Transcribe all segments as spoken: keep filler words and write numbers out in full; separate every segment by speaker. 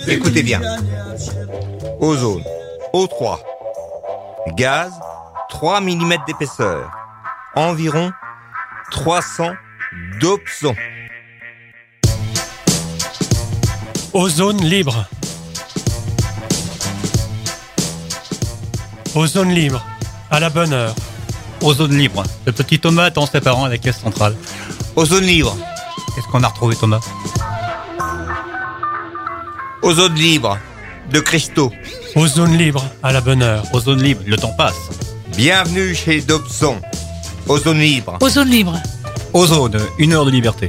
Speaker 1: Écoutez bien. Ozone, O trois. Gaz, trois millimètres d'épaisseur. Environ trois cents dopsons.
Speaker 2: Ozone libre. Ozone libre, à la bonne heure.
Speaker 3: Ozone libre. Le petit Thomas attend ses parents à la caisse centrale.
Speaker 1: Ozone libre.
Speaker 3: Qu'est-ce qu'on a retrouvé, Thomas?
Speaker 1: Ozone libre. De cristaux.
Speaker 2: Ozone libre, à la bonne heure.
Speaker 3: Ozone libre, le temps passe.
Speaker 1: Bienvenue chez Dobson. Ozone libre.
Speaker 4: Ozone libre.
Speaker 3: Ozone, une heure de liberté.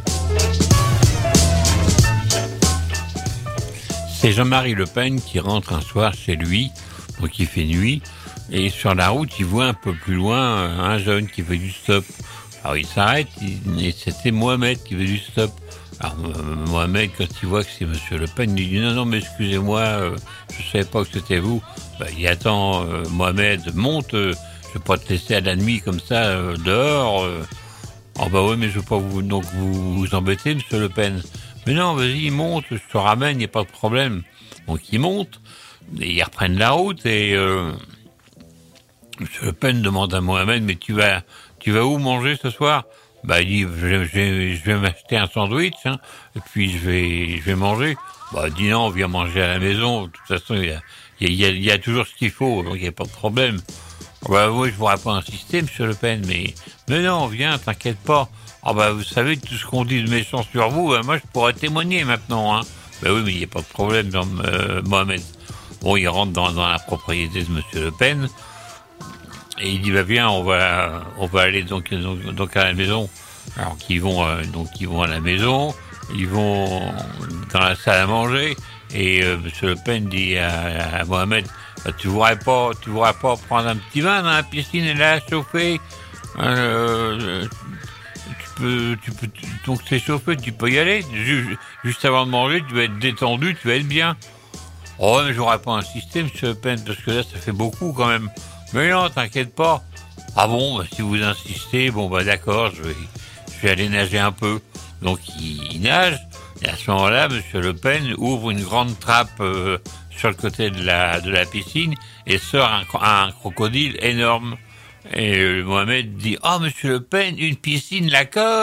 Speaker 5: C'est Jean-Marie Le Pen qui rentre un soir chez lui, donc il fait nuit, et sur la route, il voit un peu plus loin un jeune qui fait du stop. Alors il s'arrête, il, et c'était Mohamed qui fait du stop. Alors Mohamed, quand il voit que c'est Monsieur Le Pen, il dit non, non, mais excusez-moi, euh, je ne savais pas que c'était vous. Ben, il attend, euh, Mohamed, monte, euh, je ne vais pas te laisser à la nuit comme ça, euh, dehors. Euh. Oh bah ouais, mais je ne veux pas vous, donc vous, vous embêter, Monsieur Le Pen. Mais non, vas-y, monte, je te ramène, il n'y a pas de problème. Donc ils montent, et ils reprennent la route, et euh, M. Le Pen demande à Mohamed, mais tu vas, tu vas où manger ce soir? Bah il dit, je, je, je vais m'acheter un sandwich, hein, et puis je vais, je vais manger. Bah il dit non, viens manger à la maison, de toute façon il y a, il y a, il y a toujours ce qu'il faut, donc il n'y a pas de problème. Bah oui, je ne pourrais pas insister, M. Le Pen, mais, mais non, viens, t'inquiète pas. Ah bah vous savez, tout ce qu'on dit de méchant sur vous, bah, moi je pourrais témoigner maintenant. Hein. Bah oui, mais il n'y a pas de problème, dans, euh, Mohamed. Bon, il rentre dans, dans la propriété de M. Le Pen, et il dit, bah viens, on va, on va aller donc, donc, donc à la maison. Alors qu'ils vont, euh, donc ils vont à la maison, ils vont dans la salle à manger, et euh, M. Le Pen dit à, à Mohamed, bah, tu voudrais pas, tu voudrais pas prendre un petit bain dans la piscine, elle est là chauffée. Euh, Tu peux, tu peux, tu, donc c'est chauffé, tu peux y aller. Juste, juste avant de manger, tu vas être détendu, tu vas être bien. Oh, mais j'aurais pas insisté, M. Le Pen, parce que là, ça fait beaucoup quand même. Mais non, t'inquiète pas. Ah bon, bah, si vous insistez, bon, bah d'accord, je vais, je vais aller nager un peu. Donc, il, il nage, et à ce moment-là, M. Le Pen ouvre une grande trappe euh, sur le côté de la, de la piscine et sort un, un crocodile énorme. Et euh, Mohamed dit « Oh, Monsieur Le Pen, une piscine Lacoste !»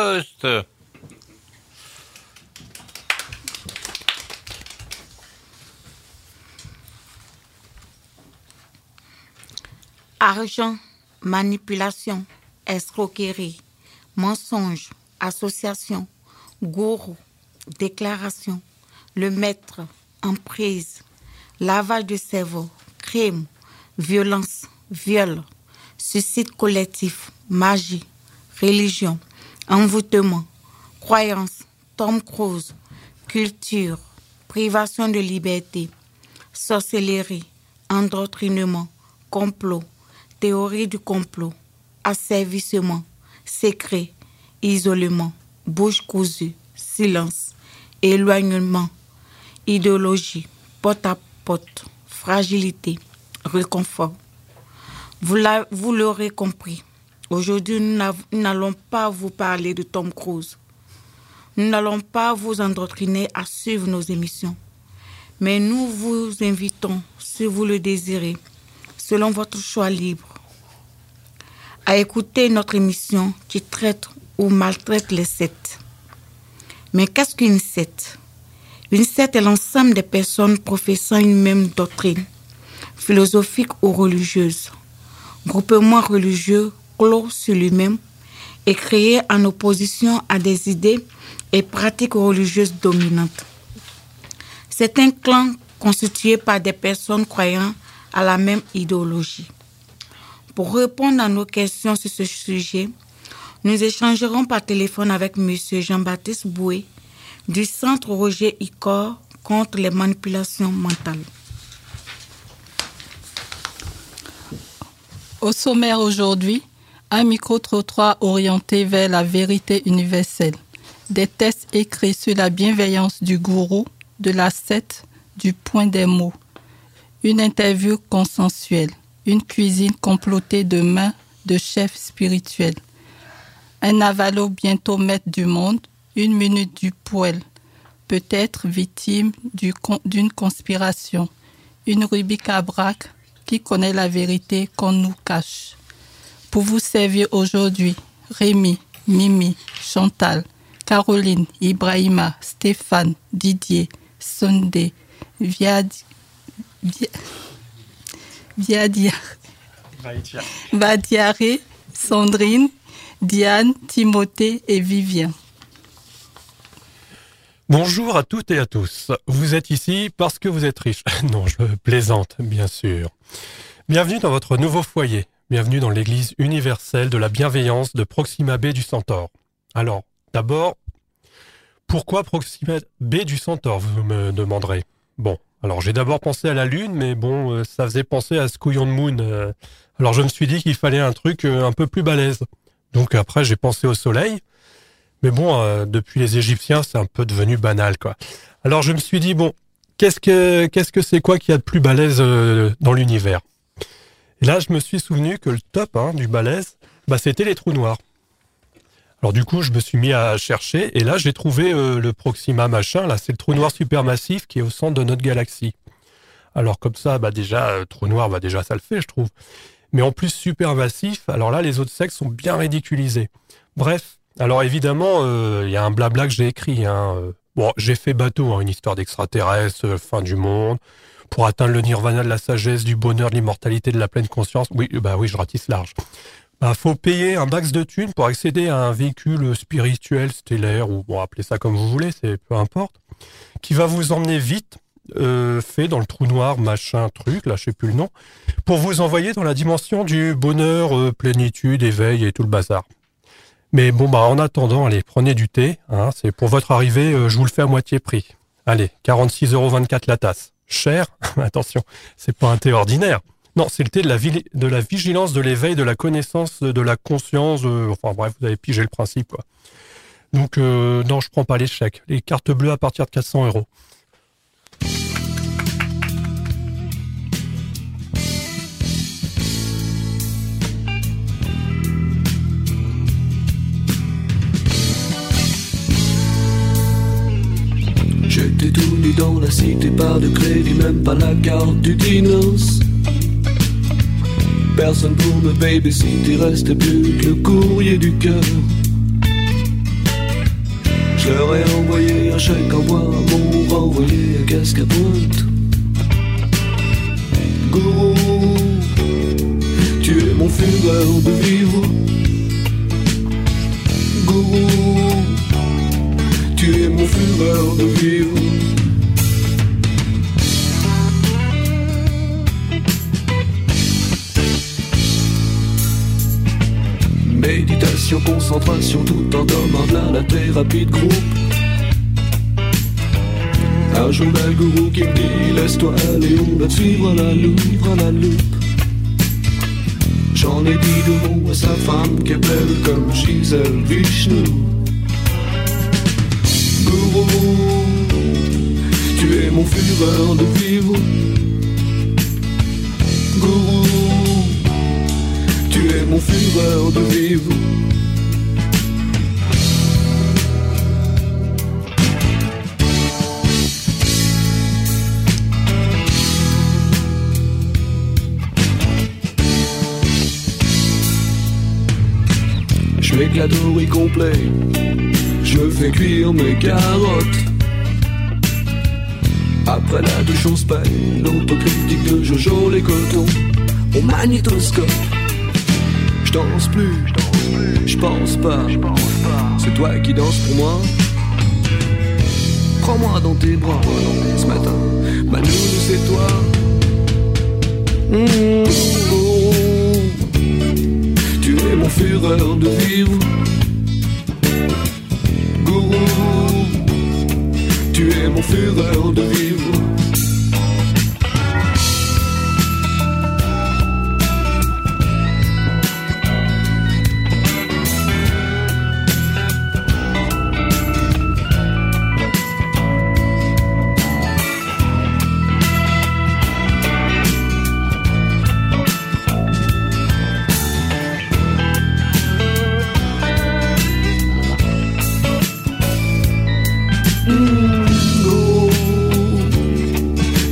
Speaker 4: Argent, manipulation, escroquerie, mensonge, association, gourou, déclaration, le maître, emprise, lavage de cerveau, crime, violence, viol, suicide collectif, magie, religion, envoûtement, croyance, Tom Cruise, culture, privation de liberté, sorcellerie, endoctrinement, complot, théorie du complot, asservissement, secret, isolement, bouche cousue, silence, éloignement, idéologie, porte-à-porte, fragilité, réconfort. Vous, la, vous l'aurez compris, aujourd'hui nous n'allons pas vous parler de Tom Cruise. Nous n'allons pas vous endoctriner à suivre nos émissions. Mais nous vous invitons, si vous le désirez, selon votre choix libre, à écouter notre émission qui traite ou maltraite les sectes. Mais qu'est-ce qu'une secte? Une secte est l'ensemble des personnes professant une même doctrine, philosophique ou religieuse. Groupement religieux clos sur lui-même et créé en opposition à des idées et pratiques religieuses dominantes. C'est un clan constitué par des personnes croyant à la même idéologie. Pour répondre à nos questions sur ce sujet, nous échangerons par téléphone avec M. Jean-Baptiste Boué du Centre Roger Icor contre les manipulations mentales.
Speaker 6: Au sommaire aujourd'hui, un micro-trottoir orienté vers la vérité universelle, des tests écrits sur la bienveillance du gourou, de la secte, du point des mots, une interview consensuelle, une cuisine complotée de mains de chefs spirituels, un avalo bientôt maître du monde, une minute du poêle, peut être victime du, d'une conspiration, une Rubique à braque qui connaît la vérité qu'on nous cache. Pour vous servir aujourd'hui, Rémi, Mimi, Chantal, Caroline, Ibrahima, Stéphane, Didier, Sondé, Viadi, Viadia, Vadiaré, Sandrine, Diane, Timothée et Vivien.
Speaker 2: Bonjour à toutes et à tous. Vous êtes ici parce que vous êtes riches. Non, je plaisante, bien sûr. Bienvenue dans votre nouveau foyer. Bienvenue dans l'église universelle de la bienveillance de Proxima B du Centaure. Alors, d'abord, pourquoi Proxima B du Centaure, vous me demanderez? Bon, alors j'ai d'abord pensé à la Lune, mais bon, euh, ça faisait penser à Squillon de Moon. Euh, alors je me suis dit qu'il fallait un truc euh, un peu plus balèze. Donc après, j'ai pensé au Soleil. Mais bon, euh, depuis les Égyptiens, c'est un peu devenu banal, quoi. Alors je me suis dit, bon, qu'est-ce que qu'est-ce que c'est quoi qu'il y a de plus balèze euh, dans l'univers? Et là, je me suis souvenu que le top hein, du balèze, bah, c'était les trous noirs. Alors du coup, je me suis mis à chercher, et là, j'ai trouvé euh, le Proxima machin, là, c'est le trou noir supermassif qui est au centre de notre galaxie. Alors comme ça, bah déjà, euh, trou noir, bah déjà, ça le fait, je trouve. Mais en plus, supermassif, alors là, les autres sexes sont bien ridiculisés. Bref. Alors évidemment, il euh, y a un blabla que j'ai écrit. Hein. Bon, j'ai fait bateau, hein, une histoire d'extraterrestre, euh, fin du monde, pour atteindre le nirvana de la sagesse, du bonheur, de l'immortalité, de la pleine conscience. Oui, bah oui, je ratisse large. Bah, faut payer un max de thunes pour accéder à un véhicule spirituel, stellaire, ou bon, appelez ça comme vous voulez, c'est peu importe, qui va vous emmener vite, euh, fait dans le trou noir, machin, truc, là, je sais plus le nom, pour vous envoyer dans la dimension du bonheur, euh, plénitude, éveil et tout le bazar. Mais bon, bah en attendant, allez, prenez du thé. Hein, c'est pour votre arrivée, euh, je vous le fais à moitié prix. Allez, quarante-six euros vingt-quatre la tasse. Cher, attention, c'est pas un thé ordinaire. Non, c'est le thé de la, vi- de la vigilance, de l'éveil, de la connaissance, de la conscience. Euh, enfin bref, vous avez pigé le principe, quoi. Donc, euh, non, je prends pas les chèques. Les cartes bleues à partir de quatre cents euros.
Speaker 7: J'étais tout nu dans la cité, pas de crédit, même pas la carte du Dinos. Personne pour me babysitter, il restait plus que le courrier du cœur. Je leur ai envoyé un chèque en bois, m'ont renvoyé un casque à pointe. Gourou, tu es mon fureur de vivre. Gourou, tu es mon fureur de vivre. Méditation, concentration, tout en demandant la thérapie de groupe. Un journal gourou qui me dit laisse-toi aller, on va te suivre à la loupe, à la loupe. J'en ai dit deux mots à sa femme qui est belle comme Gisèle Vishnu. Gourou, tu es mon fureur de vivre. Gourou, tu es mon fureur de vivre. Je fais gladouri complet, je fais cuire mes carottes. Après la douche on se paye l'autocritique de Jojo les cotons au magnétoscope. Je danse plus, je pense pas, c'est toi qui danses pour moi. Prends-moi dans tes bras ce matin, ma nounou c'est toi. Mmh, oh, tu es mon fureur de vivre. Gourou, tu es mon fureur de vivre.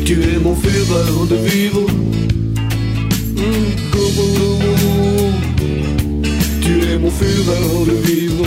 Speaker 7: Tu es mon fureur de vivre. Mmh, gourou. Tu es mon fureur de vivre.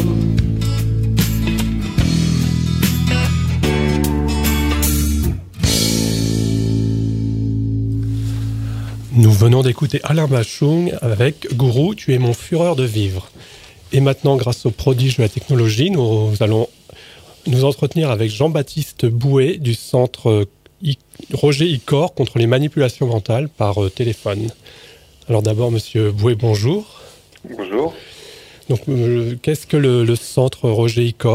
Speaker 2: Nous venons d'écouter Alain Bachung avec Gourou, tu es mon fureur de vivre. Et maintenant, grâce au prodige de la technologie, nous allons nous entretenir avec Jean-Baptiste Bouet du centre I- Roger Icor contre les manipulations mentales par euh, téléphone. Alors d'abord, monsieur Bouet, bonjour.
Speaker 8: Bonjour.
Speaker 2: Donc, euh, qu'est-ce que le, le centre Roger Icor ?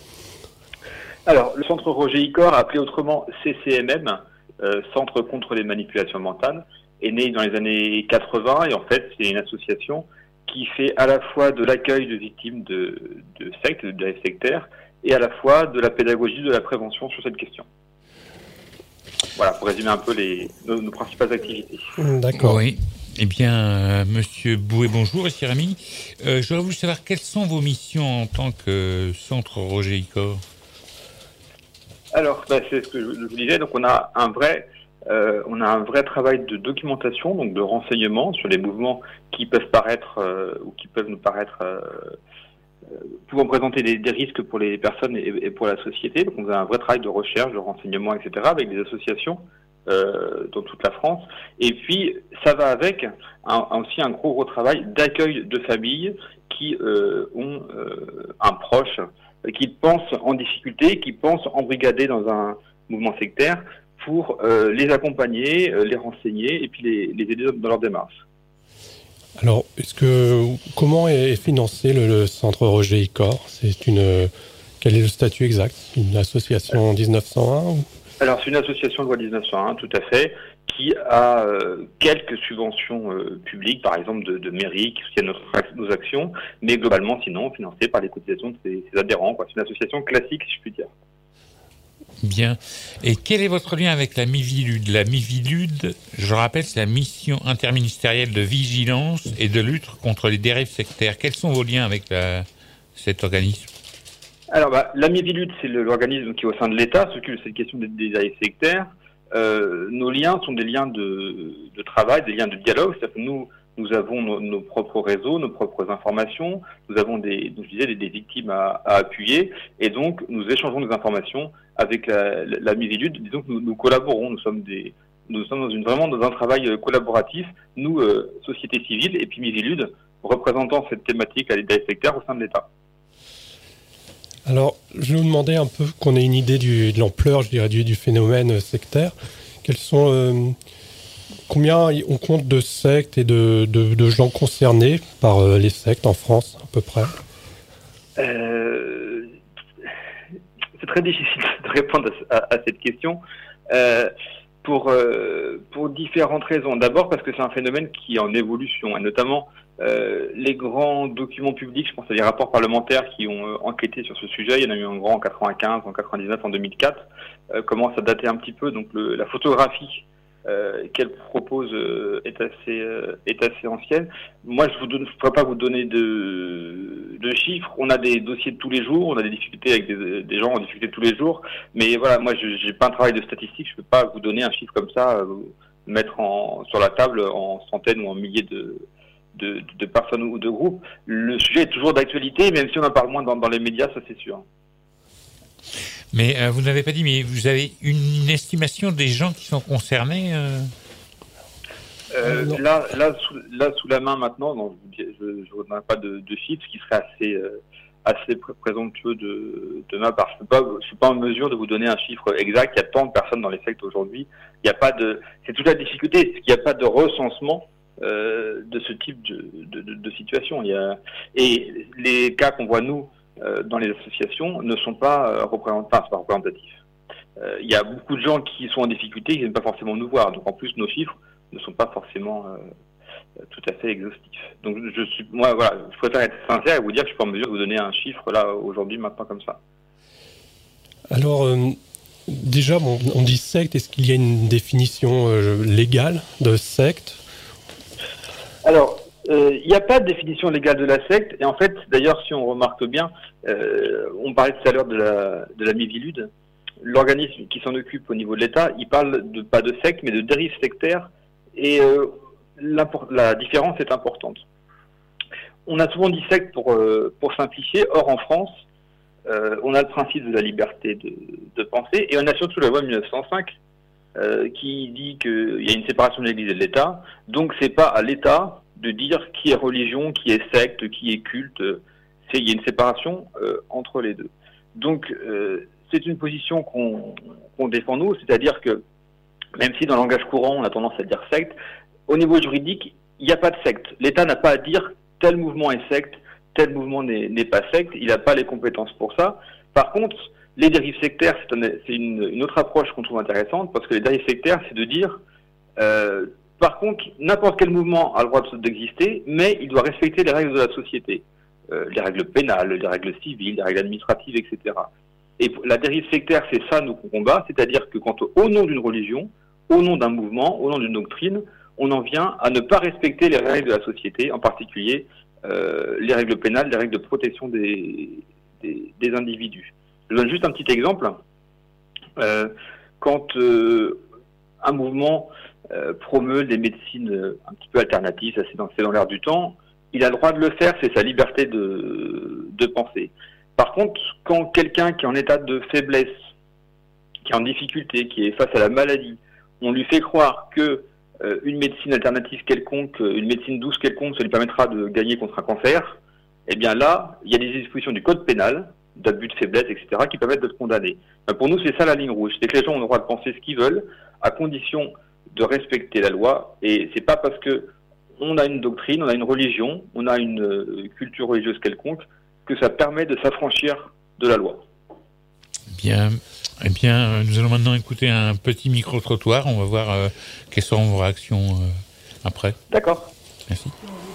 Speaker 8: Alors, le centre Roger Icor, appelé autrement C C M M, euh, Centre contre les manipulations mentales, est né dans les années quatre-vingts et en fait, c'est une association qui fait à la fois de l'accueil de victimes de, de sectes, de dérives sectaires, et à la fois de la pédagogie, de la prévention sur cette question. Voilà, pour résumer un peu les, nos, nos principales activités.
Speaker 2: D'accord.
Speaker 9: Oui. Eh bien, euh, monsieur Bouet, bonjour, ici Rémi. Euh, j'aurais voulu savoir quelles sont vos missions en tant que centre Roger Icor.
Speaker 8: Alors, bah, c'est ce que je vous disais, donc on a un vrai... Euh, on a un vrai travail de documentation, donc de renseignement sur les mouvements qui peuvent paraître euh, ou qui peuvent nous paraître euh, euh, pouvant présenter des, des risques pour les personnes et, et pour la société. Donc on a un vrai travail de recherche, de renseignement, et cetera avec des associations euh, dans toute la France. Et puis ça va avec un, un, aussi un gros gros travail d'accueil de familles qui euh, ont euh, un proche qui pense en difficulté, qui pense embrigadé dans un mouvement sectaire, pour euh, les accompagner, euh, les renseigner et puis les, les aider dans leur démarche.
Speaker 2: Alors, est-ce que, comment est financé le, le centre Roger Icor ? C'est une, quel est le statut exact ? Une association dix-neuf cent un ou...
Speaker 8: Alors, c'est une association de loi dix-neuf cent un, tout à fait, qui a euh, quelques subventions euh, publiques, par exemple de, de mairie, qui soutiennent notre, nos actions, mais globalement, sinon, financée par les cotisations de ses, ses adhérents, quoi. C'est une association classique, si je puis dire.
Speaker 9: Bien. Et quel est votre lien avec la Mivilude ? La Mivilude, je rappelle, c'est la mission interministérielle de vigilance et de lutte contre les dérives sectaires. Quels sont vos liens avec la, cet organisme ?
Speaker 8: Alors, bah, la Mivilude, c'est le, l'organisme qui est au sein de l'État, s'occupe de cette question des, des dérives sectaires. Euh, nos liens sont des liens de, de travail, des liens de dialogue. C'est-à-dire que nous, nous avons nos, nos propres réseaux, nos propres informations. Nous avons des, donc, je disais, des, des victimes à, à appuyer. Et donc, nous échangeons des informations avec la, la, la Mivilude. Disons que nous, nous collaborons. Nous sommes des, nous sommes dans une, vraiment dans un travail collaboratif. Nous, euh, société civile, et puis Mivilude, représentant cette thématique à des sectaires au sein de l'État.
Speaker 2: Alors, je vous demandais un peu qu'on ait une idée du, de l'ampleur, je dirais, du, du phénomène sectaire. Quels sont, euh, combien on compte de sectes et de, de, de gens concernés par euh, les sectes en France, à peu près ?
Speaker 8: euh, C'est très difficile de répondre à, à, à cette question. Euh, pour, euh, pour différentes raisons. D'abord parce que c'est un phénomène qui est en évolution, et notamment euh, les grands documents publics, je pense à des rapports parlementaires qui ont euh, enquêté sur ce sujet. Il y en a eu un grand en quatre-vingt-quinze, en quatre-vingt-dix-neuf, en deux mille quatre, euh, commence à dater un petit peu. Donc le, la photographie euh, qu'elle propose euh, est assez euh, est assez ancienne. Moi, je ne pourrais pas vous donner de, de chiffres. On a des dossiers de tous les jours, on a des difficultés avec des, des gens en difficulté tous les jours. Mais voilà, moi, je n'ai pas un travail de statistique. Je ne peux pas vous donner un chiffre comme ça, euh, mettre en, sur la table en centaines ou en milliers de De, de personnes ou de groupes. Le sujet est toujours d'actualité, même si on en parle moins dans, dans les médias, ça c'est sûr.
Speaker 9: Mais euh, vous n'avez pas dit, mais vous avez une estimation des gens qui sont concernés euh...
Speaker 8: Euh, là, là, sous, là, sous la main maintenant, non, je ne vous donnerai pas de, de chiffres, ce qui serait assez, euh, assez présomptueux de, de ma part. Je ne suis pas en mesure de vous donner un chiffre exact. Il y a tant de personnes dans les sectes aujourd'hui. Il n'y a pas de, c'est toute la difficulté, c'est qu'il n'y a pas de recensement Euh, de ce type de, de, de, de situation. Il y a, et les cas qu'on voit nous euh, dans les associations ne sont pas euh, représentatifs. Enfin, c'est pas représentatif. Euh, il y a beaucoup de gens qui sont en difficulté, qui ne viennent pas forcément nous voir. Donc en plus, nos chiffres ne sont pas forcément euh, tout à fait exhaustifs. Donc je suis, moi, voilà, je préfère être sincère et vous dire que je suis pas en mesure de vous donner un chiffre là aujourd'hui, maintenant comme ça.
Speaker 2: Alors. Euh... Déjà, bon, on dit secte. Est-ce qu'il y a une définition euh, légale de secte ?
Speaker 8: Alors, il euh, n'y a pas de définition légale de la secte. Et en fait, d'ailleurs, si on remarque bien, euh, on parlait tout à l'heure de la, de la Mivilude. l'organisme qui s'en occupe au niveau de l'État, il parle de, pas de secte, mais de dérive sectaire, et euh, la différence est importante. On a souvent dit secte pour, euh, pour simplifier, or en France, euh, on a le principe de la liberté de, de penser, et on a surtout la loi de mille neuf cent cinq euh, qui dit qu'il y a une séparation de l'Église et de l'État, donc c'est pas à l'État de dire qui est religion, qui est secte, qui est culte, c'est, il y a une séparation euh, entre les deux. Donc euh, c'est une position qu'on, qu'on défend nous, c'est-à-dire que même si dans le langage courant on a tendance à dire secte, au niveau juridique, il n'y a pas de secte. L'État n'a pas à dire tel mouvement est secte, tel mouvement n'est, n'est pas secte, il n'a pas les compétences pour ça. Par contre, les dérives sectaires, c'est, un, c'est une, une autre approche qu'on trouve intéressante, parce que les dérives sectaires, c'est de dire, euh, par contre, n'importe quel mouvement a le droit d'exister, mais il doit respecter les règles de la société, euh, les règles pénales, les règles civiles, les règles administratives, et cetera. Et la dérive sectaire, c'est ça nous qu'on combat, c'est-à-dire que quand au nom d'une religion, au nom d'un mouvement, au nom d'une doctrine, on en vient à ne pas respecter les règles de la société, en particulier euh, les règles pénales, les règles de protection des, des, des individus. Je donne juste un petit exemple. Euh, quand euh, un mouvement euh, promeut des médecines euh, un petit peu alternatives, ça c'est dans, c'est dans l'air du temps, il a le droit de le faire, c'est sa liberté de, de penser. Par contre, quand quelqu'un qui est en état de faiblesse, qui est en difficulté, qui est face à la maladie, on lui fait croire que euh, une médecine alternative quelconque, une médecine douce quelconque, ça lui permettra de gagner contre un cancer, eh bien là, il y a des dispositions du code pénal, d'abus de faiblesse, et cetera, qui permettent de te condamner. Ben pour nous, c'est ça la ligne rouge. C'est que les gens ont le droit de penser ce qu'ils veulent, à condition de respecter la loi, et c'est pas parce que on a une doctrine, on a une religion, on a une euh, culture religieuse quelconque, que ça permet de s'affranchir de la loi.
Speaker 9: Bien. Eh bien, nous allons maintenant écouter un petit micro-trottoir. On va voir euh, quelles seront vos réactions euh, après.
Speaker 8: D'accord.
Speaker 9: Merci.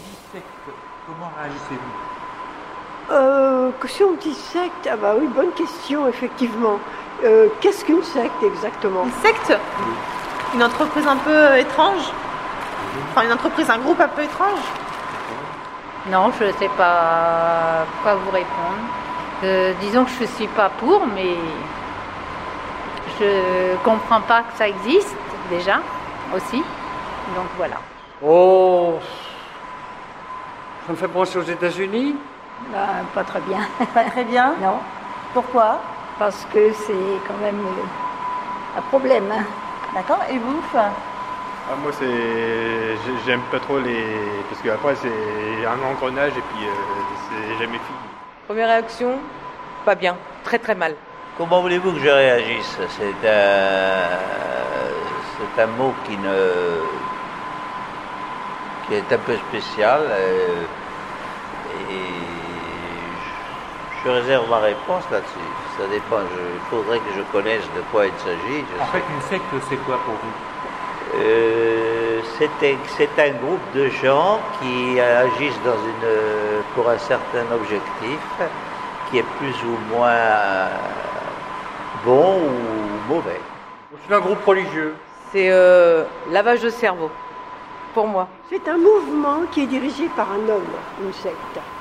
Speaker 10: Comment réagissez-vous
Speaker 11: euh, Si on dit secte, ah bah oui, bonne question, effectivement. Euh, qu'est-ce qu'une secte, exactement?
Speaker 12: Une secte? Oui. Une entreprise un peu étrange? Enfin, une entreprise, un groupe un peu étrange?
Speaker 13: Non, je ne sais pas quoi vous répondre. Euh, disons que je ne suis pas pour, mais je ne comprends pas que ça existe, déjà, aussi. Donc voilà.
Speaker 11: Oh, ça me fait penser aux États-Unis.
Speaker 14: Ben, pas très bien.
Speaker 12: Pas très bien?
Speaker 14: Non.
Speaker 12: Pourquoi?
Speaker 14: Parce que c'est quand même euh, un problème. Hein.
Speaker 12: D'accord, et vous?
Speaker 15: Ah, moi, c'est, j'aime pas trop les, parce qu'après c'est un engrenage et puis euh, c'est jamais fini.
Speaker 16: Première réaction, pas bien, très très mal.
Speaker 17: Comment voulez-vous que je réagisse? C'est un, c'est un mot qui ne, qui est un peu spécial euh, et je, je réserve ma réponse là-dessus. Ça dépend. Je, il faudrait que je connaisse de quoi il s'agit.
Speaker 10: En fait, une secte, c'est quoi pour vous?
Speaker 17: Euh, c'est, un, c'est un groupe de gens qui agissent dans une, pour un certain objectif qui est plus ou moins bon ou mauvais.
Speaker 11: C'est un groupe religieux.
Speaker 16: C'est euh, lavage de cerveau, pour moi.
Speaker 11: C'est un mouvement qui est dirigé par un homme, une secte.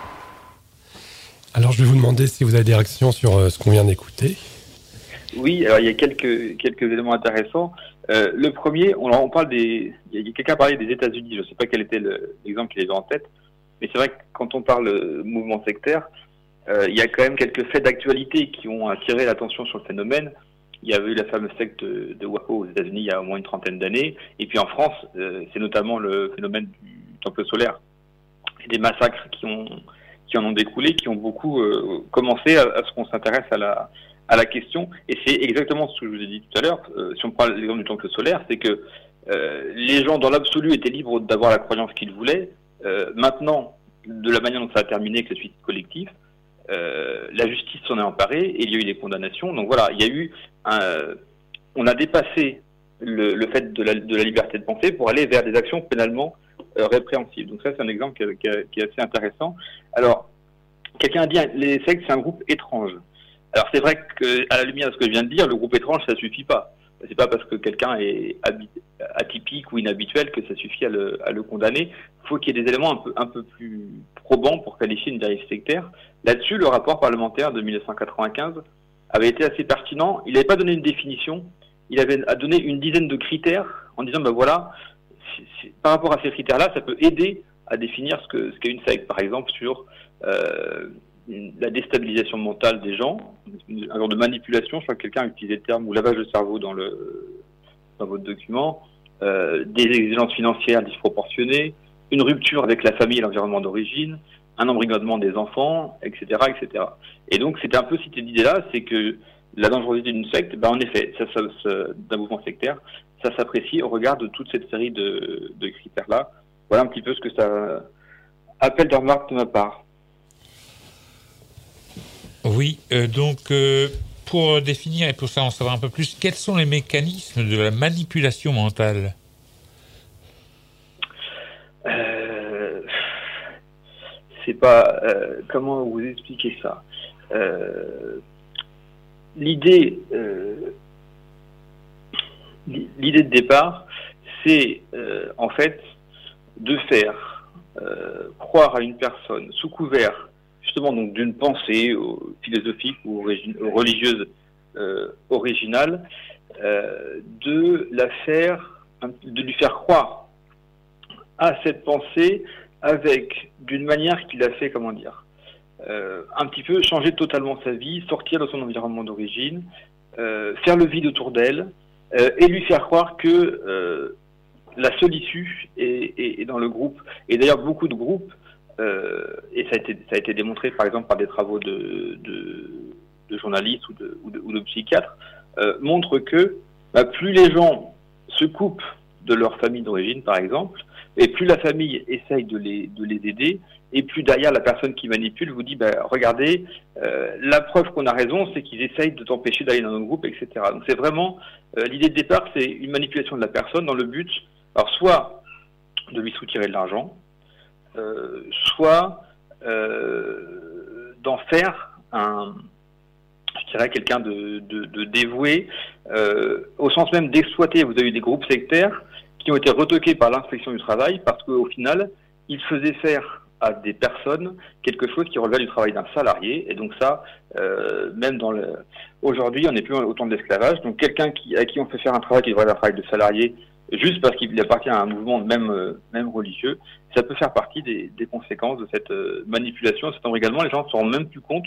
Speaker 2: Alors je vais vous demander si vous avez des réactions sur euh, ce qu'on vient d'écouter.
Speaker 8: Oui, alors il y a quelques, quelques éléments intéressants. Euh, le premier, on, on parle des... Il y a quelqu'un parlait des États-Unis, je ne sais pas quel était le, l'exemple qu'il avait en tête, mais c'est vrai que quand on parle euh, mouvement sectaire, euh, il y a quand même quelques faits d'actualité qui ont attiré l'attention sur le phénomène. Il y avait eu la fameuse secte de, de Waco aux États-Unis il y a au moins une trentaine d'années, et puis en France, euh, c'est notamment le phénomène du temple solaire, et des massacres qui, ont, qui en ont découlé, qui ont beaucoup euh, commencé à, à ce qu'on s'intéresse à la... à la question, et c'est exactement ce que je vous ai dit tout à l'heure, euh, si on prend l'exemple du temple solaire, c'est que euh, les gens dans l'absolu étaient libres d'avoir la croyance qu'ils voulaient. Euh, maintenant, de la manière dont ça a terminé avec le suicide collectif, euh, la justice s'en est emparée et il y a eu des condamnations. Donc voilà, il y a eu un, on a dépassé le, le fait de la, de la liberté de penser pour aller vers des actions pénalement euh, répréhensibles. Donc ça, c'est un exemple qui, qui, qui est assez intéressant. Alors, quelqu'un a dit les sectes, c'est un groupe étrange. Alors c'est vrai qu'à la lumière de ce que je viens de dire, le groupe étrange, ça suffit pas. C'est pas parce que quelqu'un est atypique ou inhabituel que ça suffit à le, à le condamner. Il faut qu'il y ait des éléments un peu, un peu plus probants pour qualifier une dérive sectaire. Là-dessus, le rapport parlementaire de mille neuf cent quatre-vingt-quinze avait été assez pertinent. Il n'avait pas donné une définition, il avait donné une dizaine de critères en disant, ben voilà, c'est, c'est, par rapport à ces critères-là, ça peut aider à définir ce, que, ce qu'est une secte, par exemple sur euh, une, la déstabilisation mentale des gens, un genre de manipulation. Je crois que quelqu'un a utilisé le terme ou lavage de cerveau dans, le, dans votre document, euh, des exigences financières disproportionnées, une rupture avec la famille et l'environnement d'origine, un embrigadement des enfants, et cetera, et cetera. Et donc, c'était un peu cette idée-là, c'est que la dangerosité d'une secte, ben en effet, ça, ça, ça, d'un mouvement sectaire, ça s'apprécie au regard de toute cette série de, de critères-là. Voilà un petit peu ce que ça appelle de remarque de ma part.
Speaker 9: Oui, euh, donc euh, pour définir et pour en savoir un peu plus, quels sont les mécanismes de la manipulation mentale ?
Speaker 8: euh, C'est pas... Euh, comment vous expliquer ça ? euh, L'idée... Euh, l'idée de départ, c'est euh, en fait de faire euh, croire à une personne sous couvert justement donc d'une pensée euh, philosophique ou origi- religieuse euh, originale, euh, de la faire, de lui faire croire à cette pensée avec d'une manière qui l'a fait, comment dire, euh, un petit peu changer totalement sa vie, sortir de son environnement d'origine, euh, faire le vide autour d'elle, euh, et lui faire croire que euh, la seule issue est, est, est dans le groupe. Et d'ailleurs, beaucoup de groupes, euh, et ça a, été, ça a été démontré par exemple par des travaux de, de, de journalistes ou de, ou de, ou de psychiatres, euh, montrent que bah, plus les gens se coupent de leur famille d'origine, par exemple, et plus la famille essaye de les, de les aider, et plus derrière la personne qui manipule vous dit, bah, regardez, euh, la preuve qu'on a raison, c'est qu'ils essayent de t'empêcher d'aller dans notre groupe, et cetera. Donc c'est vraiment, euh, l'idée de départ, c'est une manipulation de la personne dans le but, alors soit de lui soutirer de l'argent, euh, soit euh, d'en faire un, je dirais, quelqu'un de, de, de dévoué, euh, au sens même d'exploiter. Vous avez eu des groupes sectaires qui ont été retoqués par l'inspection du travail parce qu'au final, ils faisaient faire à des personnes quelque chose qui relevait du travail d'un salarié. Et donc ça, euh, même dans le... Aujourd'hui, on n'est plus au temps de l'esclavage. Donc quelqu'un qui, à qui on fait faire un travail qui devrait être un travail de salarié, juste parce qu'il appartient à un mouvement même, euh, même religieux, ça peut faire partie des, des conséquences de cette euh, manipulation. C'est également, les gens ne se rendent même plus compte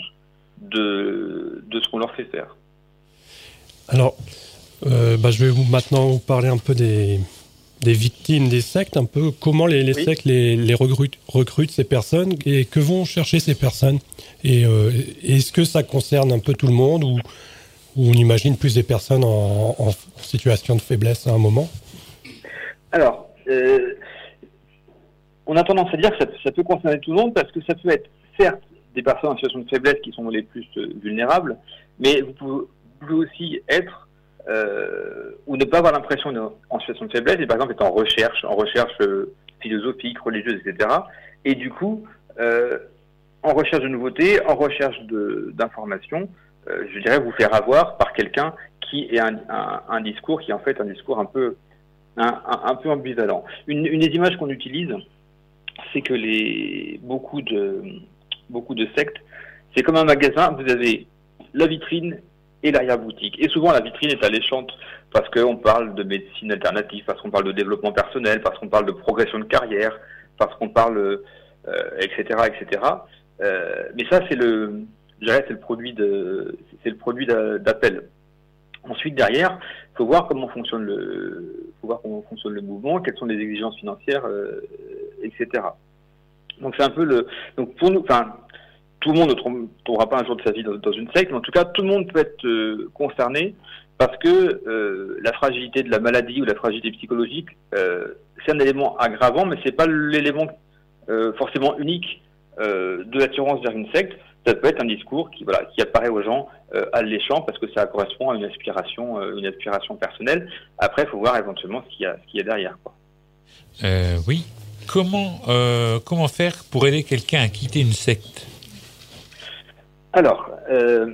Speaker 8: de, de ce qu'on leur fait faire.
Speaker 2: Alors, euh, bah, je vais vous maintenant vous parler un peu des... des victimes des sectes, un peu comment les, les oui. sectes les, les recrutent, recrutent ces personnes et que vont chercher ces personnes. Et euh, est-ce que ça concerne un peu tout le monde ou, ou on imagine plus des personnes en, en situation de faiblesse à un moment ?
Speaker 8: Alors, euh, on a tendance à dire que ça, ça peut concerner tout le monde parce que ça peut être certes des personnes en situation de faiblesse qui sont les plus euh, vulnérables, mais vous pouvez, vous pouvez aussi être Euh, ou ne pas avoir l'impression d'être en situation de faiblesse et par exemple être en recherche, en recherche euh, philosophique, religieuse, et cetera. Et du coup, euh, en recherche de nouveautés, en recherche de, d'informations, euh, je dirais vous faire avoir par quelqu'un qui est un, un, un discours qui est en fait un discours un peu, un, un, un peu ambivalent. Une, une des images qu'on utilise, c'est que les, beaucoup de, beaucoup de sectes, c'est comme un magasin, vous avez la vitrine et l'arrière-boutique. Et souvent, la vitrine est alléchante parce qu'on parle de médecine alternative, parce qu'on parle de développement personnel, parce qu'on parle de progression de carrière, parce qu'on parle, euh, et cetera, et cetera. Euh, mais ça, c'est le, je dirais, c'est le produit de, c'est le produit d'appel. Ensuite, derrière, il faut voir comment fonctionne le, faut voir comment fonctionne le mouvement, quelles sont les exigences financières, euh, et cetera. Donc c'est un peu le, donc pour nous, enfin. Tout le monde ne tombera pas un jour de sa vie dans, dans une secte, mais en tout cas, tout le monde peut être euh, concerné parce que euh, la fragilité de la maladie ou la fragilité psychologique, euh, c'est un élément aggravant, mais c'est pas l'élément euh, forcément unique euh, de l'attirance vers une secte. Ça peut être un discours qui, voilà, qui apparaît aux gens euh, alléchant parce que ça correspond à une aspiration, euh, une aspiration personnelle. Après, il faut voir éventuellement ce qu'il y a, ce qu'il y a derrière, quoi.
Speaker 9: Euh, oui. Comment, euh, comment faire pour aider quelqu'un à quitter une secte ?
Speaker 8: Alors, euh,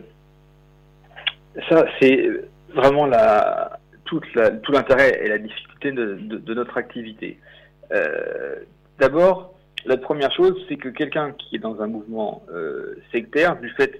Speaker 8: ça c'est vraiment la, toute la, tout l'intérêt et la difficulté de, de, de notre activité. Euh, d'abord, la première chose, c'est que quelqu'un qui est dans un mouvement euh, sectaire, du fait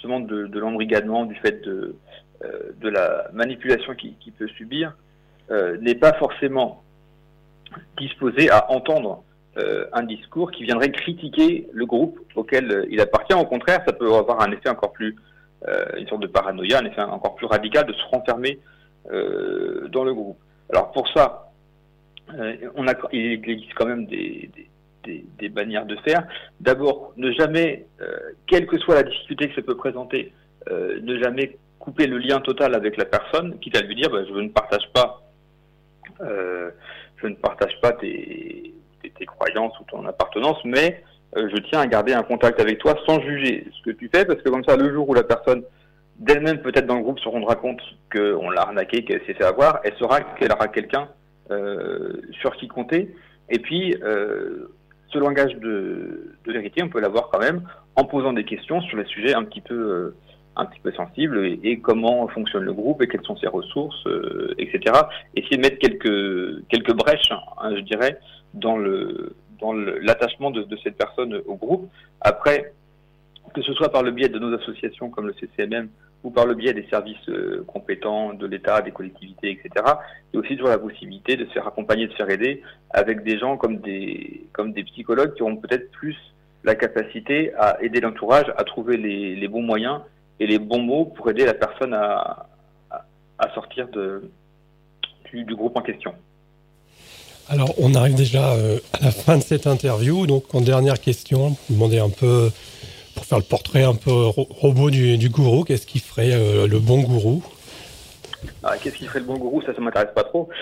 Speaker 8: justement de, de l'embrigadement, du fait de, euh, de la manipulation qu'il qui peut subir, euh, n'est pas forcément disposé à entendre euh, un discours qui viendrait critiquer le groupe auquel euh, il appartient. Au contraire, ça peut avoir un effet encore plus, euh, une sorte de paranoïa, un effet encore plus radical de se renfermer euh, dans le groupe. Alors pour ça, euh, on a, il existe quand même des, des, des, des manières de faire. D'abord, ne jamais, euh, quelle que soit la difficulté que ça peut présenter, euh, ne jamais couper le lien total avec la personne, quitte à lui dire bah, je ne partage pas euh, je ne partage pas tes, tes, tes croyances ou ton appartenance, mais euh, je tiens à garder un contact avec toi sans juger ce que tu fais, parce que comme ça, le jour où la personne d'elle-même, peut-être dans le groupe, se rendra compte qu'on l'a arnaqué, qu'elle s'est fait avoir, elle saura qu'elle aura quelqu'un euh, sur qui compter. Et puis, euh, ce langage de, de vérité, on peut l'avoir quand même en posant des questions sur les sujets un petit peu... Euh, un petit peu sensible et, et comment fonctionne le groupe et quelles sont ses ressources, euh, et cetera. Essayer de mettre quelques quelques brèches, hein, je dirais, dans le dans le, l'attachement de, de cette personne au groupe. Après, que ce soit par le biais de nos associations comme le C C M M ou par le biais des services euh, compétents de l'État, des collectivités, et cetera. Il y a aussi toujours la possibilité de se faire accompagner, de se faire aider avec des gens comme des comme des psychologues qui auront peut-être plus la capacité à aider l'entourage à trouver les, les bons moyens et les bons mots pour aider la personne à, à, à sortir de, du, du groupe en question.
Speaker 2: Alors, on arrive déjà euh, à la fin de cette interview. Donc, en dernière question, vous demandez un peu, pour faire le portrait un peu ro- robot du, du gourou, qu'est-ce qui ferait euh, le bon gourou ?
Speaker 8: Ah, qu'est-ce qui ferait le bon gourou ? Ça, ça m'intéresse pas trop.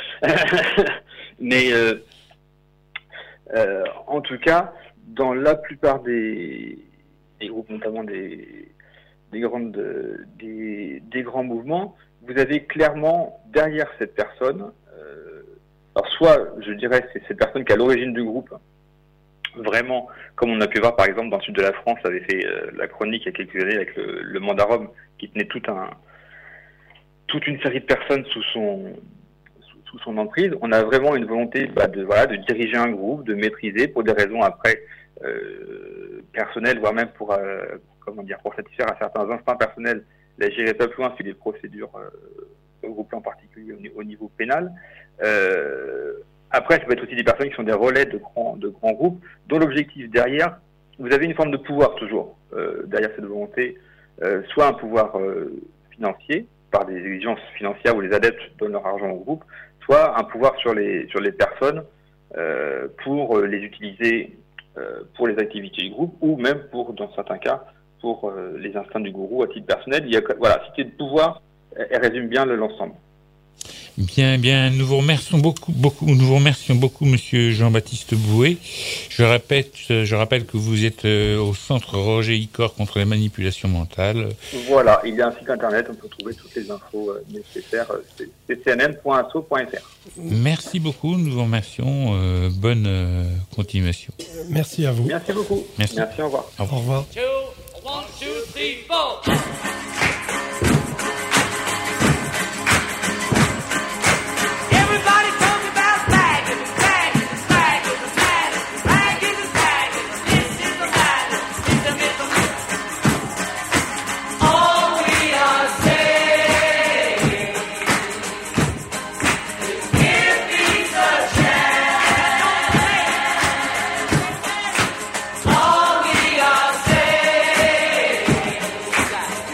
Speaker 8: Mais, euh, euh, en tout cas, dans la plupart des, des groupes, notamment des... Des, grandes, des, des grands mouvements, vous avez clairement derrière cette personne, euh, alors soit, je dirais, c'est cette personne qui est à l'origine du groupe, vraiment, comme on a pu voir par exemple dans le sud de la France, avait fait euh, la chronique il y a quelques années avec le, le Mandarum, qui tenait tout un, toute une série de personnes sous son, sous, sous son emprise. On a vraiment une volonté bah, de, voilà, de diriger un groupe, de maîtriser pour des raisons après euh, personnelles, voire même pour... Euh, comment dire, pour satisfaire à certains instincts personnels, là j'irai pas plus loin sur les procédures euh, regroupées en particulier au, au niveau pénal. Euh, après, ça peut être aussi des personnes qui sont des relais de grands, de grands groupes, dont l'objectif derrière, vous avez une forme de pouvoir toujours, euh, derrière cette volonté, euh, soit un pouvoir euh, financier, par des exigences financières où les adeptes donnent leur argent au groupe, soit un pouvoir sur les, sur les personnes euh, pour les utiliser euh, pour les activités du groupe, ou même pour, dans certains cas, pour euh, les instincts du gourou à titre personnel. Il y a, voilà, cité de pouvoir, elle résume bien l'ensemble.
Speaker 9: Bien, bien, nous vous remercions beaucoup, beaucoup, nous vous remercions beaucoup, Monsieur Jean-Baptiste Boué. Je répète, je rappelle que vous êtes au centre Roger Icor contre les manipulations mentales.
Speaker 8: Voilà, il y a un site internet, on peut trouver toutes les infos nécessaires, c'est c c n m point asso point f r.
Speaker 9: Merci beaucoup, nous vous remercions. Euh, bonne euh, continuation.
Speaker 2: Merci à vous.
Speaker 8: Merci beaucoup.
Speaker 9: Merci.
Speaker 8: Merci, au revoir.
Speaker 9: Au revoir.
Speaker 2: Au revoir.
Speaker 18: One, two, three, four. Everybody talk about bagging, bagging, bagging, bagging, bagging, bagging. This is the matter, it's a myth, a myth. All we are saying is give peace a chance. All we are saying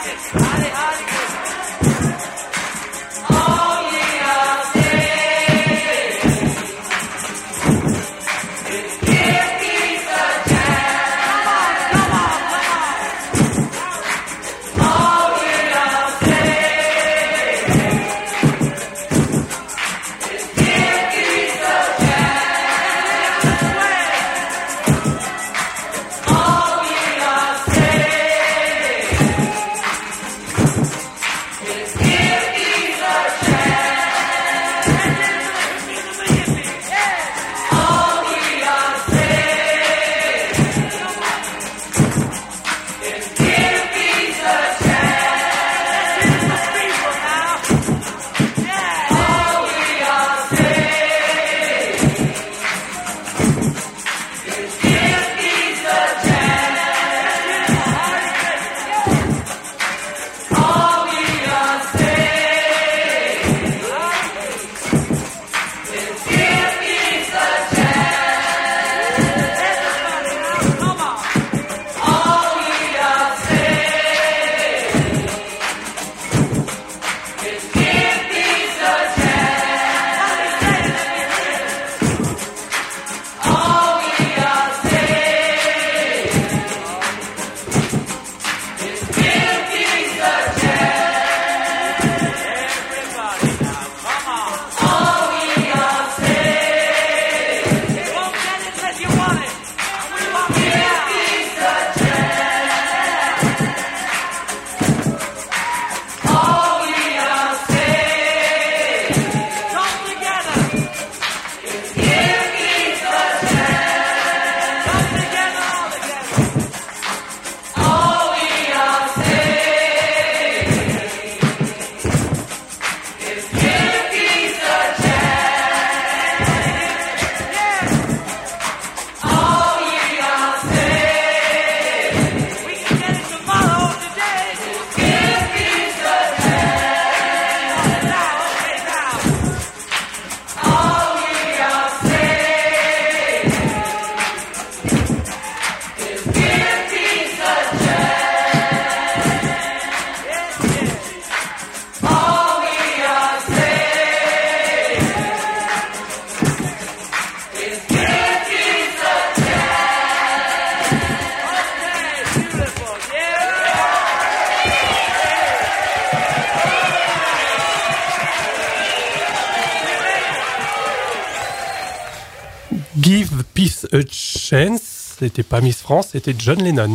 Speaker 2: Give Peace a Chance, c'était pas Miss France, c'était John Lennon.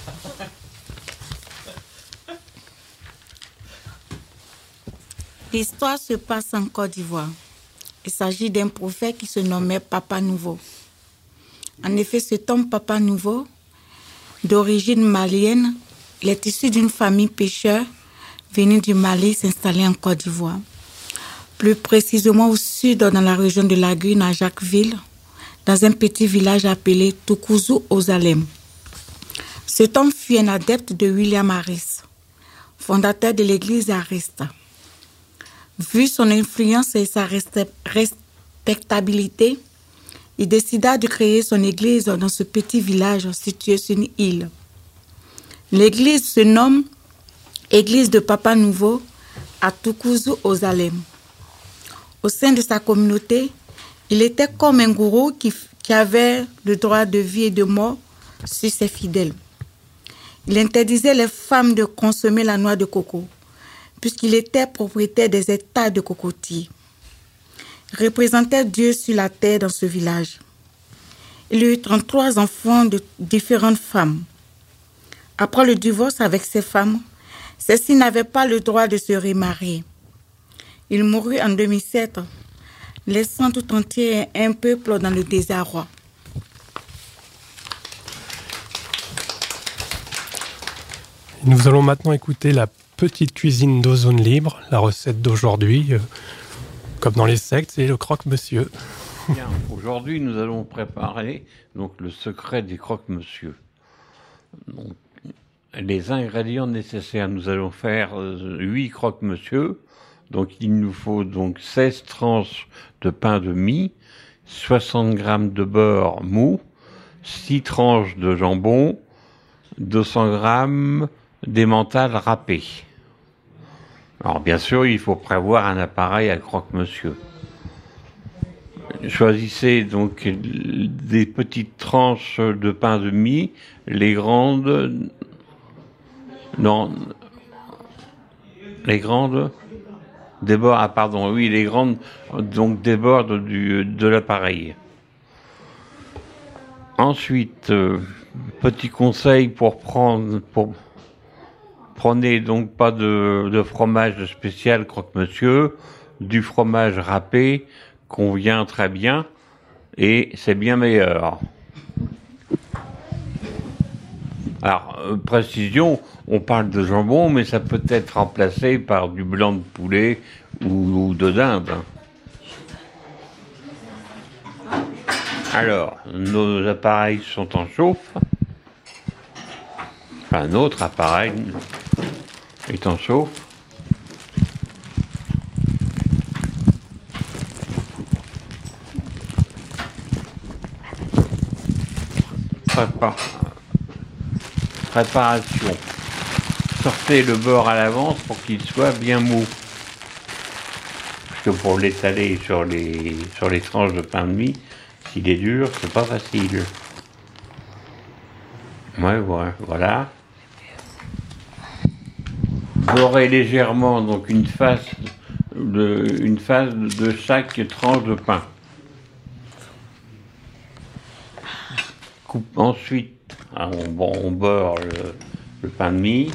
Speaker 4: L'histoire se passe en Côte d'Ivoire. Il s'agit d'un prophète qui se nommait Papa Nouveau. En effet, cet homme Papa Nouveau, d'origine malienne, il est issu d'une famille pêcheur venue du Mali s'installer en Côte d'Ivoire. Plus précisément au sud, dans la région de Lagune, à Jacquesville, dans un petit village appelé Tukuzu Ozalem. Cet homme fut un adepte de William Harris, fondateur de l'église Arista. Vu son influence et sa respectabilité, il décida de créer son église dans ce petit village situé sur une île. L'église se nomme Église de Papa Nouveau à Tukuzu Ozalem. Au sein de sa communauté, il était comme un gourou qui, qui avait le droit de vie et de mort sur ses fidèles. Il interdisait les femmes de consommer la noix de coco, puisqu'il était propriétaire des hectares de cocotiers. Il représentait Dieu sur la terre dans ce village. Il eut trente-trois enfants de différentes femmes. Après le divorce avec ces femmes, celles-ci n'avaient pas le droit de se remarier. Il mourut en deux mille sept, laissant tout entier un peuple dans le désarroi.
Speaker 2: Nous allons maintenant écouter la petite cuisine d'Ozone Libre, la recette d'aujourd'hui. Euh, comme dans les sectes, c'est le croque-monsieur.
Speaker 5: Bien, aujourd'hui, nous allons préparer donc, le secret des croque-monsieur. Donc, les ingrédients nécessaires, nous allons faire euh, huit croque-monsieur. Donc, il nous faut donc seize tranches de pain de mie, soixante grammes de beurre mou, six tranches de jambon, deux cents grammes d'emmental râpé. Alors bien sûr, il faut prévoir un appareil à croque-monsieur. Choisissez donc des petites tranches de pain de mie, les grandes, non, les grandes débordent, ah pardon, oui, les grandes donc débordent du, de l'appareil. Ensuite, euh, petit conseil pour prendre, pour prenez donc pas de, de fromage spécial croque-monsieur, du fromage râpé convient très bien et c'est bien meilleur. Alors, euh, précision, on parle de jambon, mais ça peut être remplacé par du blanc de poulet ou, ou de dinde. Alors, nos appareils sont en chauffe. Enfin, notre appareil est en chauffe. Prépar- Préparation. Sortez le beurre à l'avance pour qu'il soit bien mou. Parce que pour l'étaler sur les, sur les tranches de pain de mie, s'il est dur, c'est pas facile. Ouais, ouais, voilà. Beurrez légèrement, donc une face de, une face de chaque tranche de pain. Coupe ensuite, hein, on, bon, on beurre le, le pain de mie.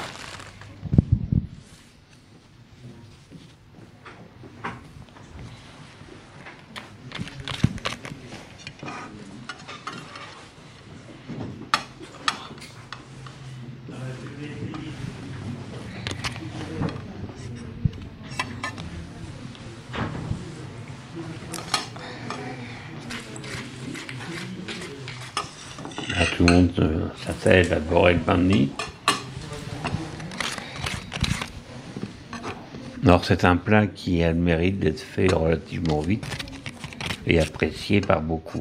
Speaker 5: Là, tout le monde euh, s'attelle à beurrer le pain de mie. Alors, c'est un plat qui a le mérite d'être fait relativement vite et apprécié par beaucoup,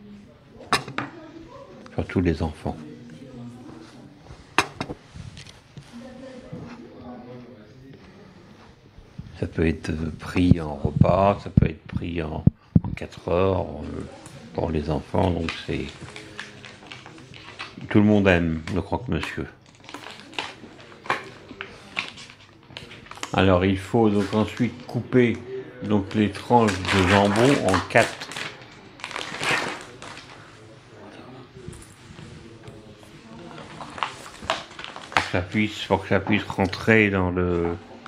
Speaker 5: surtout les enfants. Ça peut être pris en repas, ça peut être pris en, en quatre heures euh, pour les enfants, donc c'est... Tout le monde aime le croque-monsieur. Alors il faut donc ensuite couper donc les tranches de jambon en quatre. Pour que ça puisse, pour que ça puisse rentrer dans le...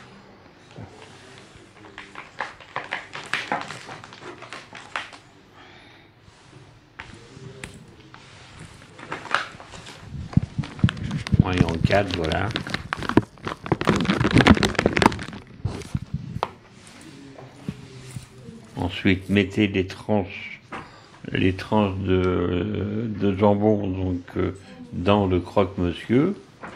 Speaker 5: en quatre, voilà. Ensuite, mettez les tranches, les tranches de, de jambon donc euh, dans le croque-monsieur.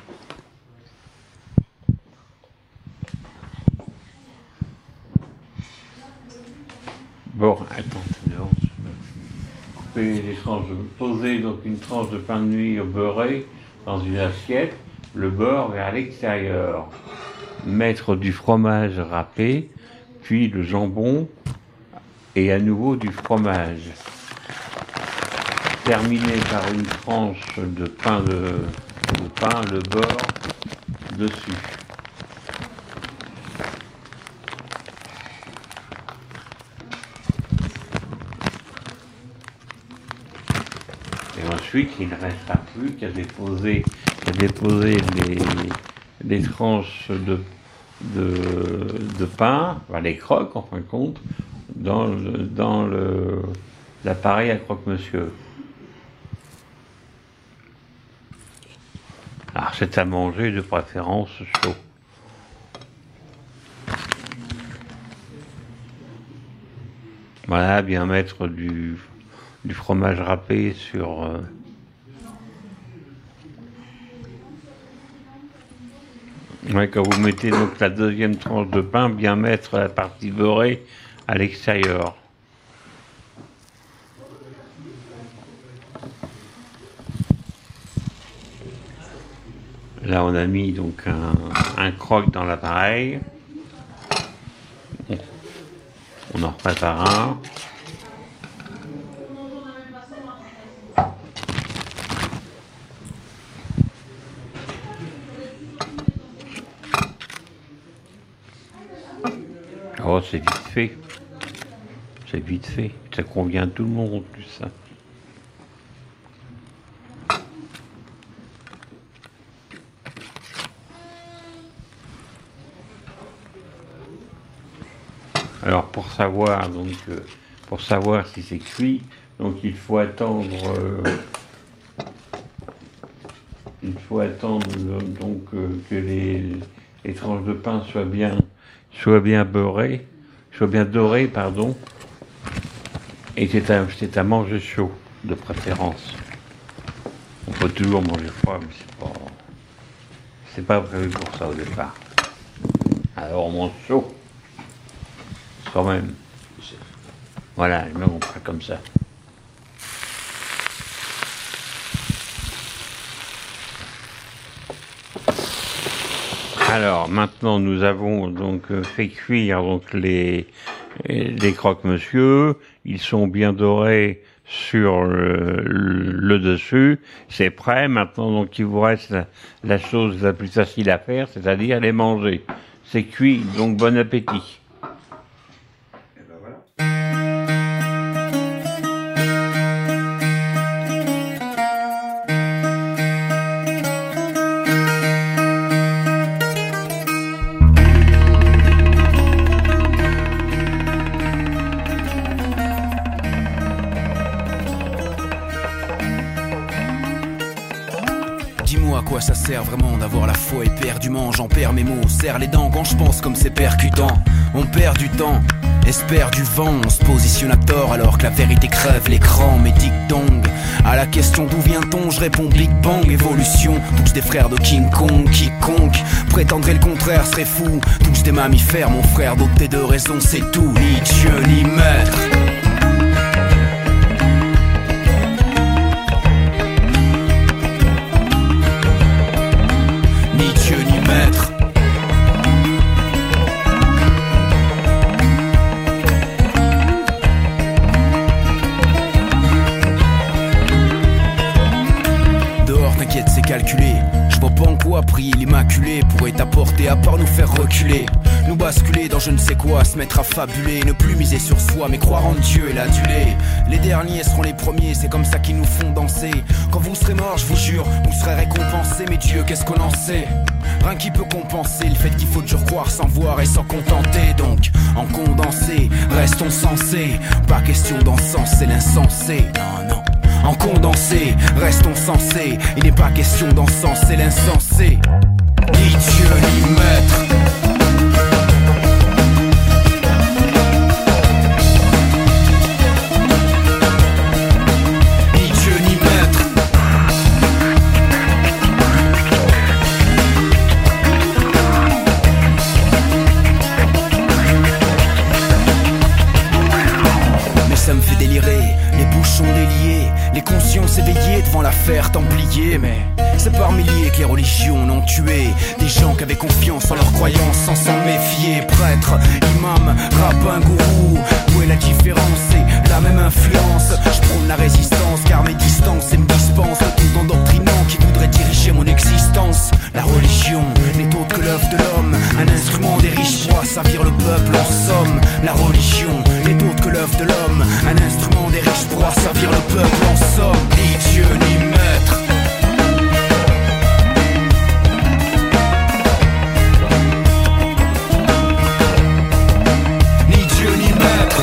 Speaker 5: Bon, attends, coupez les tranches, posez donc une tranche de pain de mie beurré dans une assiette, le beurre vers l'extérieur, mettre du fromage râpé, puis le jambon et à nouveau du fromage. Terminer par une tranche de pain de, de pain, le beurre dessus. Et ensuite, il ne restera plus qu'à déposer, qu'à déposer les, les tranches de, de, de pain, enfin les croques en fin de compte, dans, le, dans le, l'appareil à croque-monsieur. Alors c'est à manger de préférence chaud. Voilà, bien mettre du, du fromage râpé sur... Euh, ouais, quand vous mettez donc la deuxième tranche de pain, bien mettre la partie beurrée à l'extérieur. Là, on a mis donc un, un croc dans l'appareil. On en reprépare un. Oh, c'est vite fait. C'est vite fait. Ça convient à tout le monde, tout ça. Alors, pour savoir, donc, euh, pour savoir si c'est cuit, donc il faut attendre, euh, il faut attendre donc euh, que les, les tranches de pain soient bien, soient bien beurrées, soient bien dorées, pardon. Et c'est à, c'est à manger chaud, de préférence. On peut toujours manger froid, mais c'est pas, c'est pas prévu pour ça au départ. Alors on mange chaud. Quand même. Voilà, même on fera comme ça. Alors maintenant nous avons donc fait cuire donc les les croque-monsieur. Ils sont bien dorés sur le, le dessus. C'est prêt. Maintenant donc il vous reste la, la chose la plus facile à faire, c'est-à-dire les manger. C'est cuit, donc bon appétit.
Speaker 19: Dis-moi à quoi ça sert vraiment d'avoir la foi éperdument. J'en perds mes mots, serre les dents quand je pense comme c'est percutant. On perd du temps, espère du vent. On se positionne à tort alors que la vérité crève l'écran. Mais dictong, à la question d'où vient-on, je réponds Big Bang, évolution. Tous des frères de King Kong, quiconque prétendrait le contraire serait fou. Tous des mammifères, mon frère, doté de raison, c'est tout. Ni Dieu ni maître. Calculé, je vois pas en quoi prier l'immaculé pourrait t'apporter à part nous faire reculer, nous basculer dans je ne sais quoi, se mettre à fabuler, ne plus miser sur soi mais croire en Dieu et l'adulé. Les derniers seront les premiers, c'est comme ça qu'ils nous font danser. Quand vous serez morts, je vous jure, vous serez récompensés. Mais Dieu, qu'est-ce qu'on en sait? Rien qui peut compenser le fait qu'il faut toujours croire sans voir et sans contenter. Donc, en condensé, restons sensés. Pas question d'encenser l'insensé, non, non. En condensé, restons sensés. Il n'est pas question d'encenser l'insensé. Ni Dieu ni maître. Ni Dieu ni maître. Mais ça me fait délirer, les bouchons déliés, les consciences éveillées devant l'affaire Templier. Mais c'est par milliers que les religions n'ont tué des gens qui avaient confiance en leurs croyances sans s'en méfier. Prêtres, imams, rabbins, gourous, où est la différence? C'est la même influence. Je prône la résistance car mes distances et me dispensent le tout endoctrinant qui voudrait diriger mon existence. La religion n'est autre que l'œuvre de l'homme, un instrument des riches pour asservir le peuple en somme. La religion n'est autre que l'œuvre de l'homme, un instrument des riches pour asservir le peuple en somme. Ni Dieu ni maître. Ni Dieu ni maître.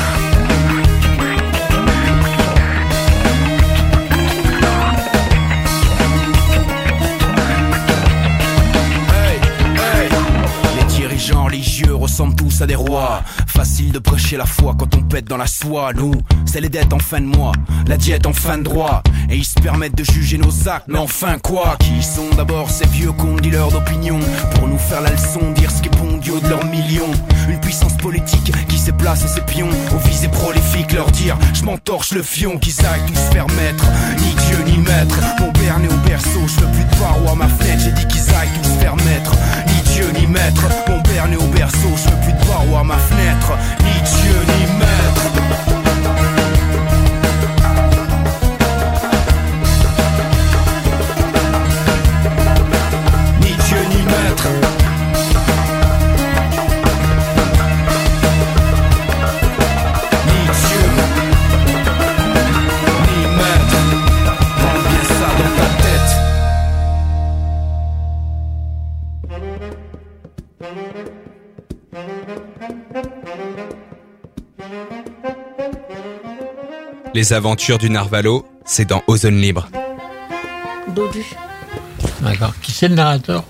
Speaker 19: Hey, hey. Les dirigeants religieux ressemblent tous à des rois. Facile de prêcher la foi quand on pète dans la soie. Nous, c'est les dettes en fin de mois, la diète en fin de droit. Et ils se permettent de juger nos actes, mais enfin quoi? Qui sont d'abord ces vieux cons dealers d'opinion pour nous faire la leçon, dire ce qui est bon Dieu noyau de leurs millions. Une puissance politique qui sait placer ses pions aux visées prolifiques, leur dire je m'entorche le fion, qu'ils aillent tous faire maître, ni Dieu ni maître. Mon père né au berceau, je veux plus de barreaux à ma fenêtre. J'ai dit qu'ils aillent tous faire maître, ni Dieu ni maître. Mon père né au berceau, je veux plus de barreaux à ma fenêtre, ni Dieu ni maître.
Speaker 20: Les aventures du Narvalo, c'est dans Ozone Libre.
Speaker 4: Dodu.
Speaker 5: D'accord. Qui c'est le narrateur?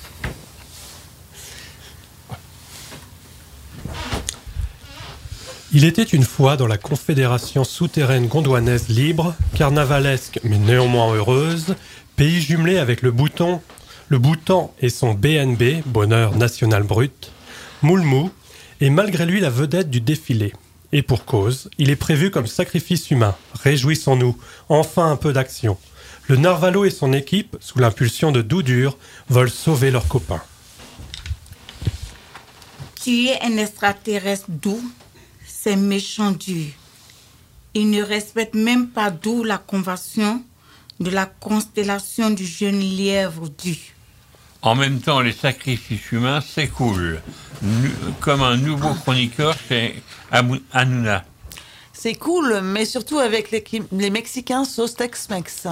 Speaker 2: Il était une fois dans la confédération souterraine gondouanaise libre, carnavalesque mais néanmoins heureuse, pays jumelé avec le Bhoutan, le Bhoutan et son B N B, bonheur national brut, Moulmou, est malgré lui la vedette du défilé. Et pour cause, il est prévu comme sacrifice humain. Réjouissons-nous, enfin un peu d'action. Le Narvalo et son équipe, sous l'impulsion de Doudur, veulent sauver leurs copains.
Speaker 4: Tu es un extraterrestre doux, c'est méchant dur. Il ne respecte même pas d'où la convention de la constellation du jeune lièvre du.
Speaker 5: En même temps, les sacrifices humains, c'est cool. Nu- comme un nouveau chroniqueur chez Abu- Hanouna.
Speaker 21: C'est cool, mais surtout avec les, les Mexicains sauce Tex-Mex.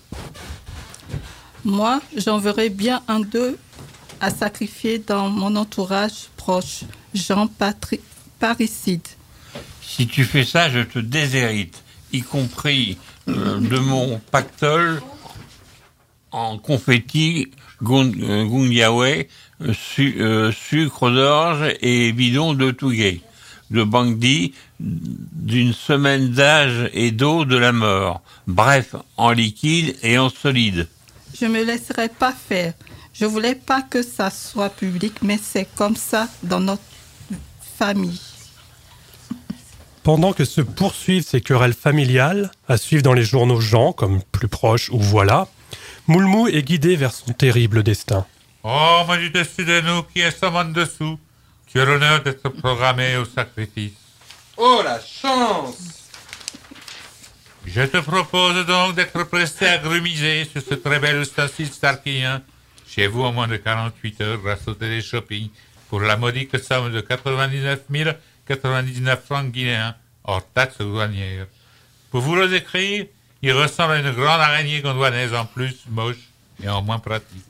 Speaker 6: Moi, j'enverrais bien un d'eux à sacrifier dans mon entourage proche, Jean Patri- Parricide.
Speaker 5: Si tu fais ça, je te déshérite, y compris euh, de mon pactole en confetti, gungiawe, su, euh, sucre d'orge et bidon de Touguet, de Bangdi, d'une semaine d'âge et d'eau de la mort. Bref, en liquide et en solide.
Speaker 6: Je me laisserai pas faire. Je voulais pas que ça soit public, mais c'est comme ça dans notre famille.
Speaker 2: Pendant que se poursuivent ces querelles familiales, à suivre dans les journaux Jean, comme Plus Proche ou Voilà, Moulmou est guidé vers son terrible destin.
Speaker 9: Oh, moi du dessus de nous qui est en dessous, tu as l'honneur d'être programmé au sacrifice.
Speaker 20: Oh, la chance!
Speaker 9: Je te propose donc d'être presté à grumiser sur ce très bel ustensile starkien, chez vous en moins de quarante-huit heures grâce au téléshopping, pour la modique somme de quatre-vingt-dix-neuf mille quatre-vingt-dix-neuf francs guinéens, hors taxes douanières. Pour vous le décrire, il ressemble à une grande araignée gondouanaise en plus moche et en moins pratique.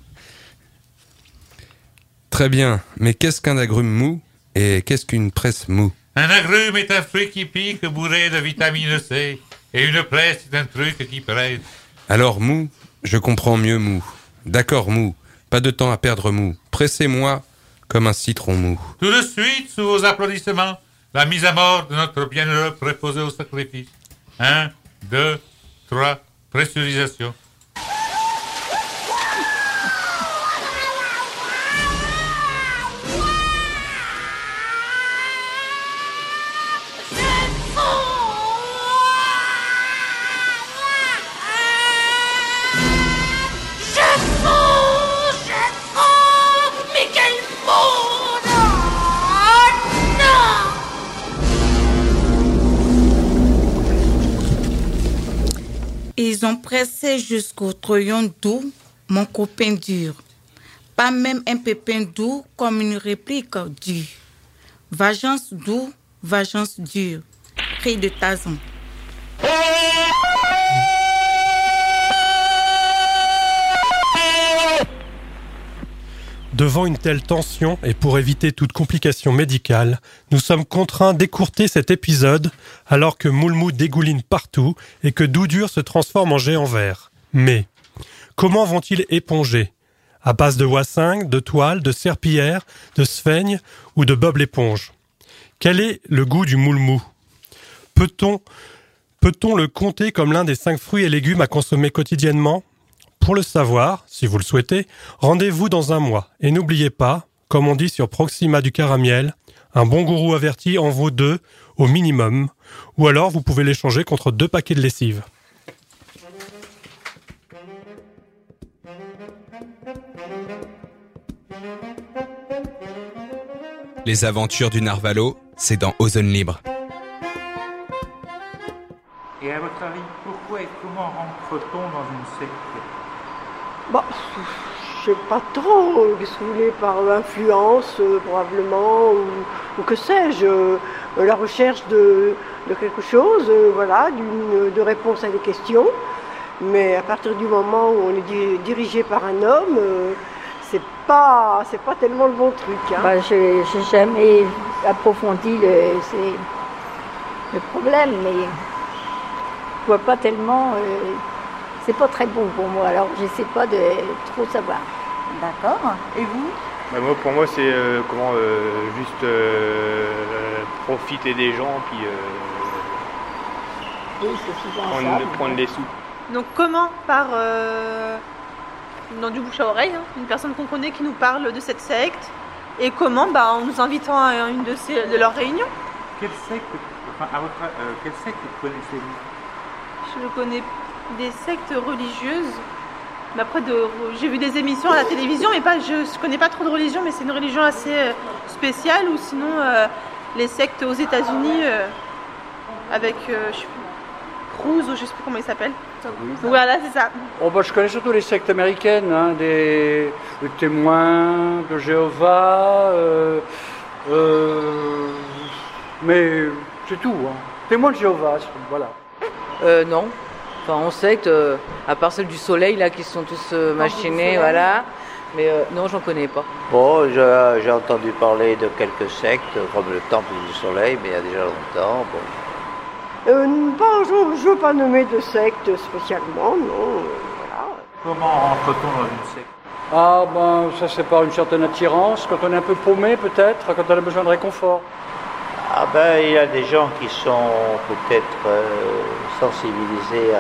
Speaker 20: Très bien, mais qu'est-ce qu'un agrume mou et qu'est-ce qu'une presse mou?
Speaker 9: Un agrume est un fruit qui pique bourré de vitamine C, et une presse est un truc qui presse.
Speaker 20: Alors mou, je comprends mieux mou. D'accord mou, pas de temps à perdre mou. Pressez-moi comme un citron mou.
Speaker 9: Tout de suite, sous vos applaudissements, la mise à mort de notre bienheureux préposé au sacrifice. Un, deux, trois, pressurisation.
Speaker 4: Ils ont pressé jusqu'au troyon doux, mon copain dur. Pas même un pépin doux comme une réplique dure. Vengeance doux, vengeance dure. Cri de Tarzan.
Speaker 2: Devant une telle tension et pour éviter toute complication médicale, nous sommes contraints d'écourter cet épisode alors que Moulmou dégouline partout et que Doudur se transforme en géant vert. Mais comment vont-ils éponger? À base de wassingue, de toile, de serpillière, de sphaigne ou de bob l'éponge? Quel est le goût du Moulmou? Peut-on, peut-on le compter comme l'un des cinq fruits et légumes à consommer quotidiennement? Pour le savoir, si vous le souhaitez, rendez-vous dans un mois. Et n'oubliez pas, Comme on dit sur Proxima du Caramiel, un bon gourou averti en vaut deux au minimum, ou alors vous pouvez l'échanger contre deux paquets de lessive.
Speaker 1: Les aventures du Narvalo, c'est dans Ozone Libre.
Speaker 10: Et à votre avis, pourquoi et comment rentre-t-on dans une secte?
Speaker 11: Bah, je sais pas trop, qu'est-ce que vous voulez, par influence euh, probablement, ou, ou que sais-je, euh, la recherche de, de quelque chose, euh, voilà, d'une, de réponse à des questions. Mais à partir du moment où on est di- dirigé par un homme, euh, c'est pas, c'est pas tellement le bon truc. Hein.
Speaker 14: Bah, je n'ai jamais approfondi le, c'est, le problème, mais je vois pas tellement. Euh, c'est pas très bon pour moi, alors je sais pas de trop savoir.
Speaker 12: D'accord. Et vous?
Speaker 15: Bah, moi, pour moi, c'est euh, comment euh, juste euh, profiter des gens, puis euh,
Speaker 14: Oui, c'est souvent
Speaker 15: prendre,
Speaker 14: ça.
Speaker 15: prendre les sous.
Speaker 12: Donc comment par euh, dans du bouche à oreille, hein, une personne qu'on connaît qui nous parle de cette secte, et comment bah, en nous invitant à une de, ces, de leurs réunions.
Speaker 10: Quelle secte, enfin, à votre, euh, quelle secte connaissez-vous?
Speaker 12: Je connais des sectes religieuses. Mais après, de, j'ai vu des émissions à la télévision, mais pas, je ne connais pas trop de religion, mais c'est une religion assez euh, spéciale, ou sinon euh, les sectes aux États-Unis euh, avec euh, je sais plus, Cruz, ou je sais plus comment il s'appelle. Voilà, c'est ça.
Speaker 22: Oh bah, je connais surtout les sectes américaines, hein, des, des témoins de Jéhovah, euh, euh, mais c'est tout. Hein. Témoins de Jéhovah, voilà.
Speaker 16: Euh, non. Enfin, en secte, euh, à part celles du soleil, là, qui sont tous euh, machinés, voilà. Mais euh, non, j'en connais pas.
Speaker 17: Bon, je- j'ai entendu parler de quelques sectes, comme le Temple du Soleil, mais il y a déjà longtemps. Bon.
Speaker 11: Euh, pas, je ne veux pas nommer de secte spécialement, non. euh, voilà.
Speaker 10: Comment rentre-t-on dans une secte?
Speaker 22: Ah ben, ça c'est par une certaine attirance, quand on est un peu paumé peut-être, quand on a besoin de réconfort.
Speaker 17: Ah ben, il y a des gens qui sont peut-être euh, sensibilisés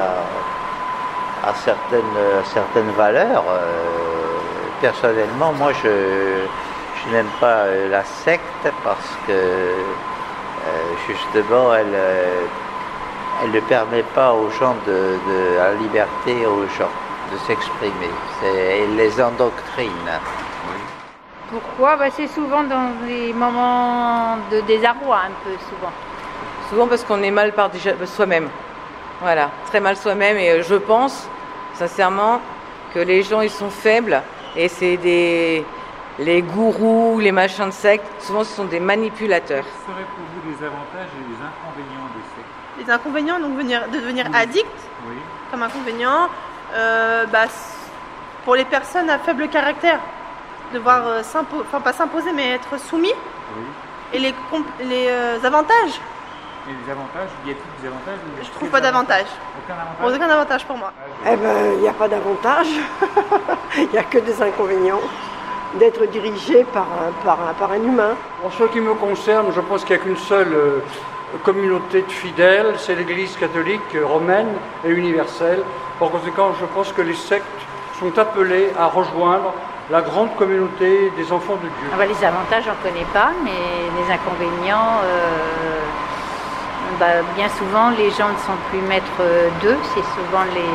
Speaker 17: à, à, certaines, à certaines valeurs. Euh, personnellement, moi, je, je n'aime pas euh, la secte parce que euh, justement, elle, euh, elle ne permet pas aux gens de, de à la liberté aux gens de s'exprimer. C'est, elle les endoctrine.
Speaker 13: Pourquoi bah, c'est souvent dans des moments de désarroi, un peu souvent.
Speaker 16: Souvent parce qu'on est mal par déjà soi-même. Voilà, très mal soi-même. Et euh, je pense, sincèrement, que les gens, ils sont faibles. Et c'est des... les gourous, les machins de secte, souvent ce sont des manipulateurs.
Speaker 10: Quels seraient pour vous les avantages et les inconvénients des sectes?
Speaker 12: Les inconvénients, donc venir, de devenir
Speaker 10: Oui.
Speaker 12: addict,
Speaker 10: Oui.
Speaker 12: comme inconvénient, euh, bah, c- pour les personnes à faible caractère, devoir euh, s'impo- enfin pas s'imposer, mais être soumis.
Speaker 10: Oui.
Speaker 12: Et les, comp- les euh, avantages,
Speaker 10: Et les avantages, y a-t-il des avantages ou
Speaker 12: je trouve pas d'avantages.
Speaker 10: Aucun avantage.
Speaker 12: Aucun avantage pour moi.
Speaker 11: Eh ben, il n'y a pas d'avantage, il n'y a que des inconvénients d'être dirigé par un, par un, par un humain.
Speaker 22: En ce qui me concerne, je pense qu'il n'y a qu'une seule euh, communauté de fidèles, c'est l'Église catholique euh, romaine et universelle. Par conséquent, je pense que les sectes sont appelées à rejoindre la grande communauté des enfants de Dieu.
Speaker 13: Ah bah, les avantages, j'en connais pas, mais les inconvénients, euh, bah, bien souvent, les gens ne sont plus maîtres euh, d'eux, c'est souvent les,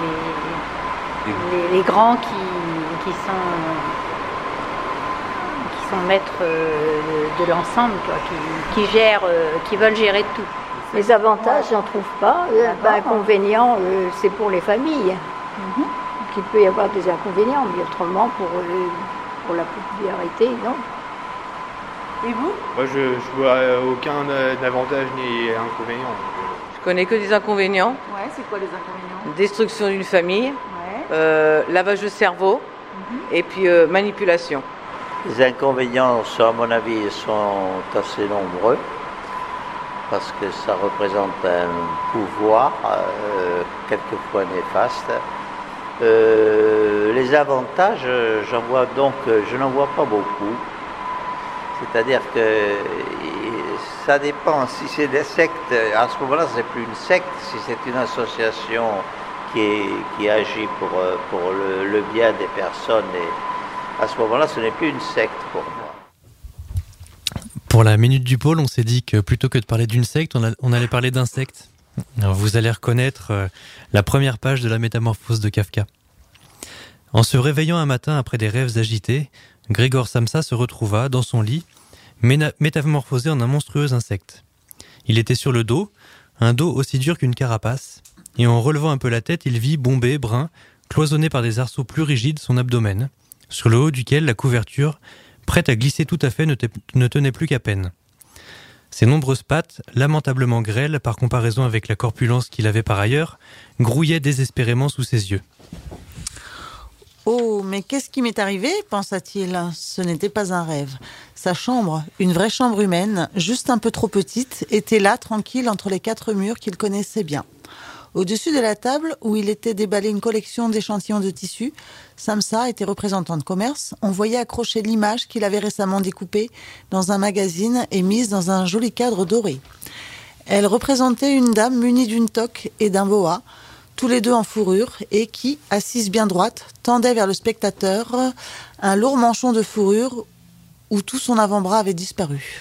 Speaker 13: les, les, les grands qui, qui, sont, qui sont maîtres euh, de, de l'ensemble, quoi, qui, qui, gèrent, euh, qui veulent gérer tout.
Speaker 14: Les avantages, j'en trouve pas. Les inconvénients, euh, c'est pour les familles.
Speaker 13: Mhm.
Speaker 14: Il peut y avoir des inconvénients, mais autrement, pour, euh, pour la popularité, non.
Speaker 12: Et vous?
Speaker 15: Moi, je ne vois euh, aucun euh, avantage ni inconvénient.
Speaker 16: Je connais que des inconvénients.
Speaker 12: Ouais, c'est quoi les inconvénients?
Speaker 16: Destruction d'une famille,
Speaker 12: Ouais.
Speaker 16: euh, lavage de cerveau, et puis euh, manipulation.
Speaker 17: Les inconvénients, sont, à mon avis, sont assez nombreux parce que ça représente un pouvoir, euh, quelquefois néfaste. Euh, les avantages, euh, j'en vois donc, euh, je n'en vois pas beaucoup. C'est-à-dire que euh, ça dépend. Si c'est des sectes, à ce moment-là, c'est plus une secte. Si c'est une association qui, est, qui agit pour, euh, pour le, le bien des personnes à ce moment-là, ce n'est plus une secte pour moi.
Speaker 3: Pour la Minute du Pôle, on s'est dit que plutôt que de parler d'une secte, on, a, on allait parler d'insectes. Alors vous allez reconnaître euh, la première page de la Métamorphose de Kafka. En se réveillant un matin après des rêves agités, Grégor Samsa se retrouva dans son lit, ména- métamorphosé en un monstrueux insecte. Il était sur le dos, un dos aussi dur qu'une carapace, et en relevant un peu la tête, il vit bombé, brun, cloisonné par des arceaux plus rigides son abdomen, sur le haut duquel la couverture, prête à glisser tout à fait, ne, te- ne tenait plus qu'à peine. Ses nombreuses pattes, lamentablement grêles par comparaison avec la corpulence qu'il avait par ailleurs, grouillaient désespérément sous ses yeux.
Speaker 21: Oh, mais qu'est-ce qui m'est arrivé, pensa-t-il. Ce n'était pas un rêve. Sa chambre, une vraie chambre humaine, juste un peu trop petite, était là, tranquille, entre les quatre murs qu'il connaissait bien. Au-dessus de la table, où il était déballé une collection d'échantillons de tissus, Samsa était représentant de commerce. On voyait accrocher l'image qu'il avait récemment découpée dans un magazine et mise dans un joli cadre doré. Elle représentait une dame munie d'une toque et d'un boa, tous les deux en fourrure, et qui, assise bien droite, tendait vers le spectateur un lourd manchon de fourrure où tout son avant-bras avait disparu.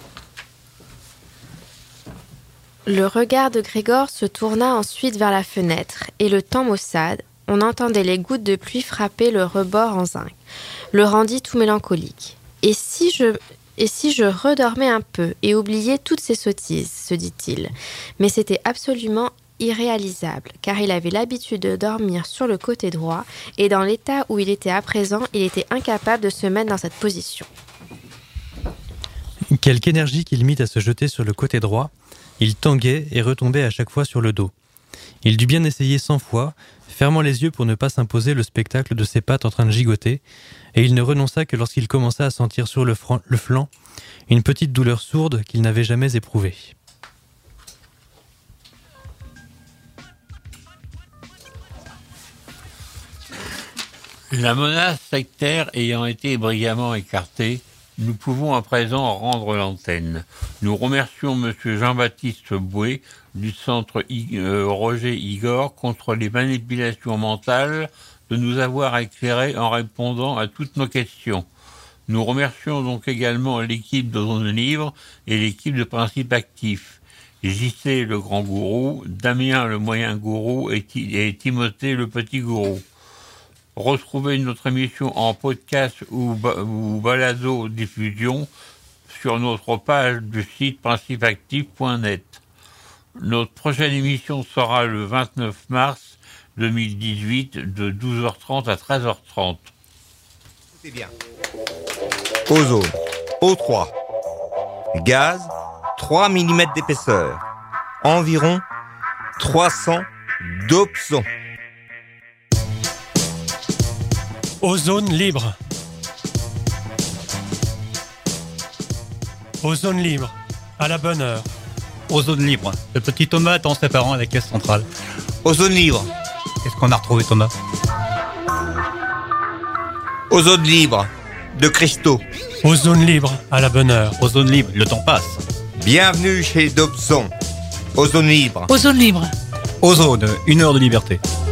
Speaker 7: Le regard de Grégor se tourna ensuite vers la fenêtre, et le temps maussade, on entendait les gouttes de pluie frapper le rebord en zinc, le rendit tout mélancolique. Et si je, et si je redormais un peu et oubliais toutes ces sottises, se dit-il. Mais c'était absolument irréalisable, car il avait l'habitude de dormir sur le côté droit, et dans l'état où il était à présent, il était incapable de se mettre dans cette position.
Speaker 3: Quelque énergie qu'il mit à se jeter sur le côté droit, il tanguait et retombait à chaque fois sur le dos. Il dut bien essayer cent fois, fermant les yeux pour ne pas s'imposer le spectacle de ses pattes en train de gigoter, et il ne renonça que lorsqu'il commença à sentir sur le, fran- le flanc une petite douleur sourde qu'il n'avait jamais éprouvée.
Speaker 5: La menace sectaire ayant été brillamment écartée, nous pouvons à présent rendre l'antenne. Nous remercions M. Jean-Baptiste Bouet du Centre I- euh, Roger Igor contre les manipulations mentales de nous avoir éclairés en répondant à toutes nos questions. Nous remercions donc également l'équipe de Zone Libre et l'équipe de Principe Actif. J C le grand gourou, Damien le moyen gourou et, Ti- et Timothée le petit gourou. Retrouvez notre émission en podcast ou, ba- ou balado diffusion sur notre page du site principe actif point net. Notre prochaine émission sera le vingt-neuf mars deux mille dix-huit de douze heures trente à treize heures trente.
Speaker 23: C'est bien. Ozone, O trois. Gaz, trois millimètres d'épaisseur. Environ trois cents dopsons.
Speaker 2: Ozone libre. Ozone libre, à la bonne heure.
Speaker 24: Ozone libre. Le petit Thomas attend ses parents à la caisse centrale.
Speaker 23: Ozone libre.
Speaker 24: Qu'est-ce qu'on a retrouvé, Thomas?
Speaker 23: Ozone libre. De cristaux.
Speaker 2: Ozone libre, à la bonne heure.
Speaker 24: Ozone libre, le temps passe.
Speaker 23: Bienvenue chez Dobson. Ozone libre.
Speaker 25: Ozone libre.
Speaker 24: Ozone, une heure de liberté.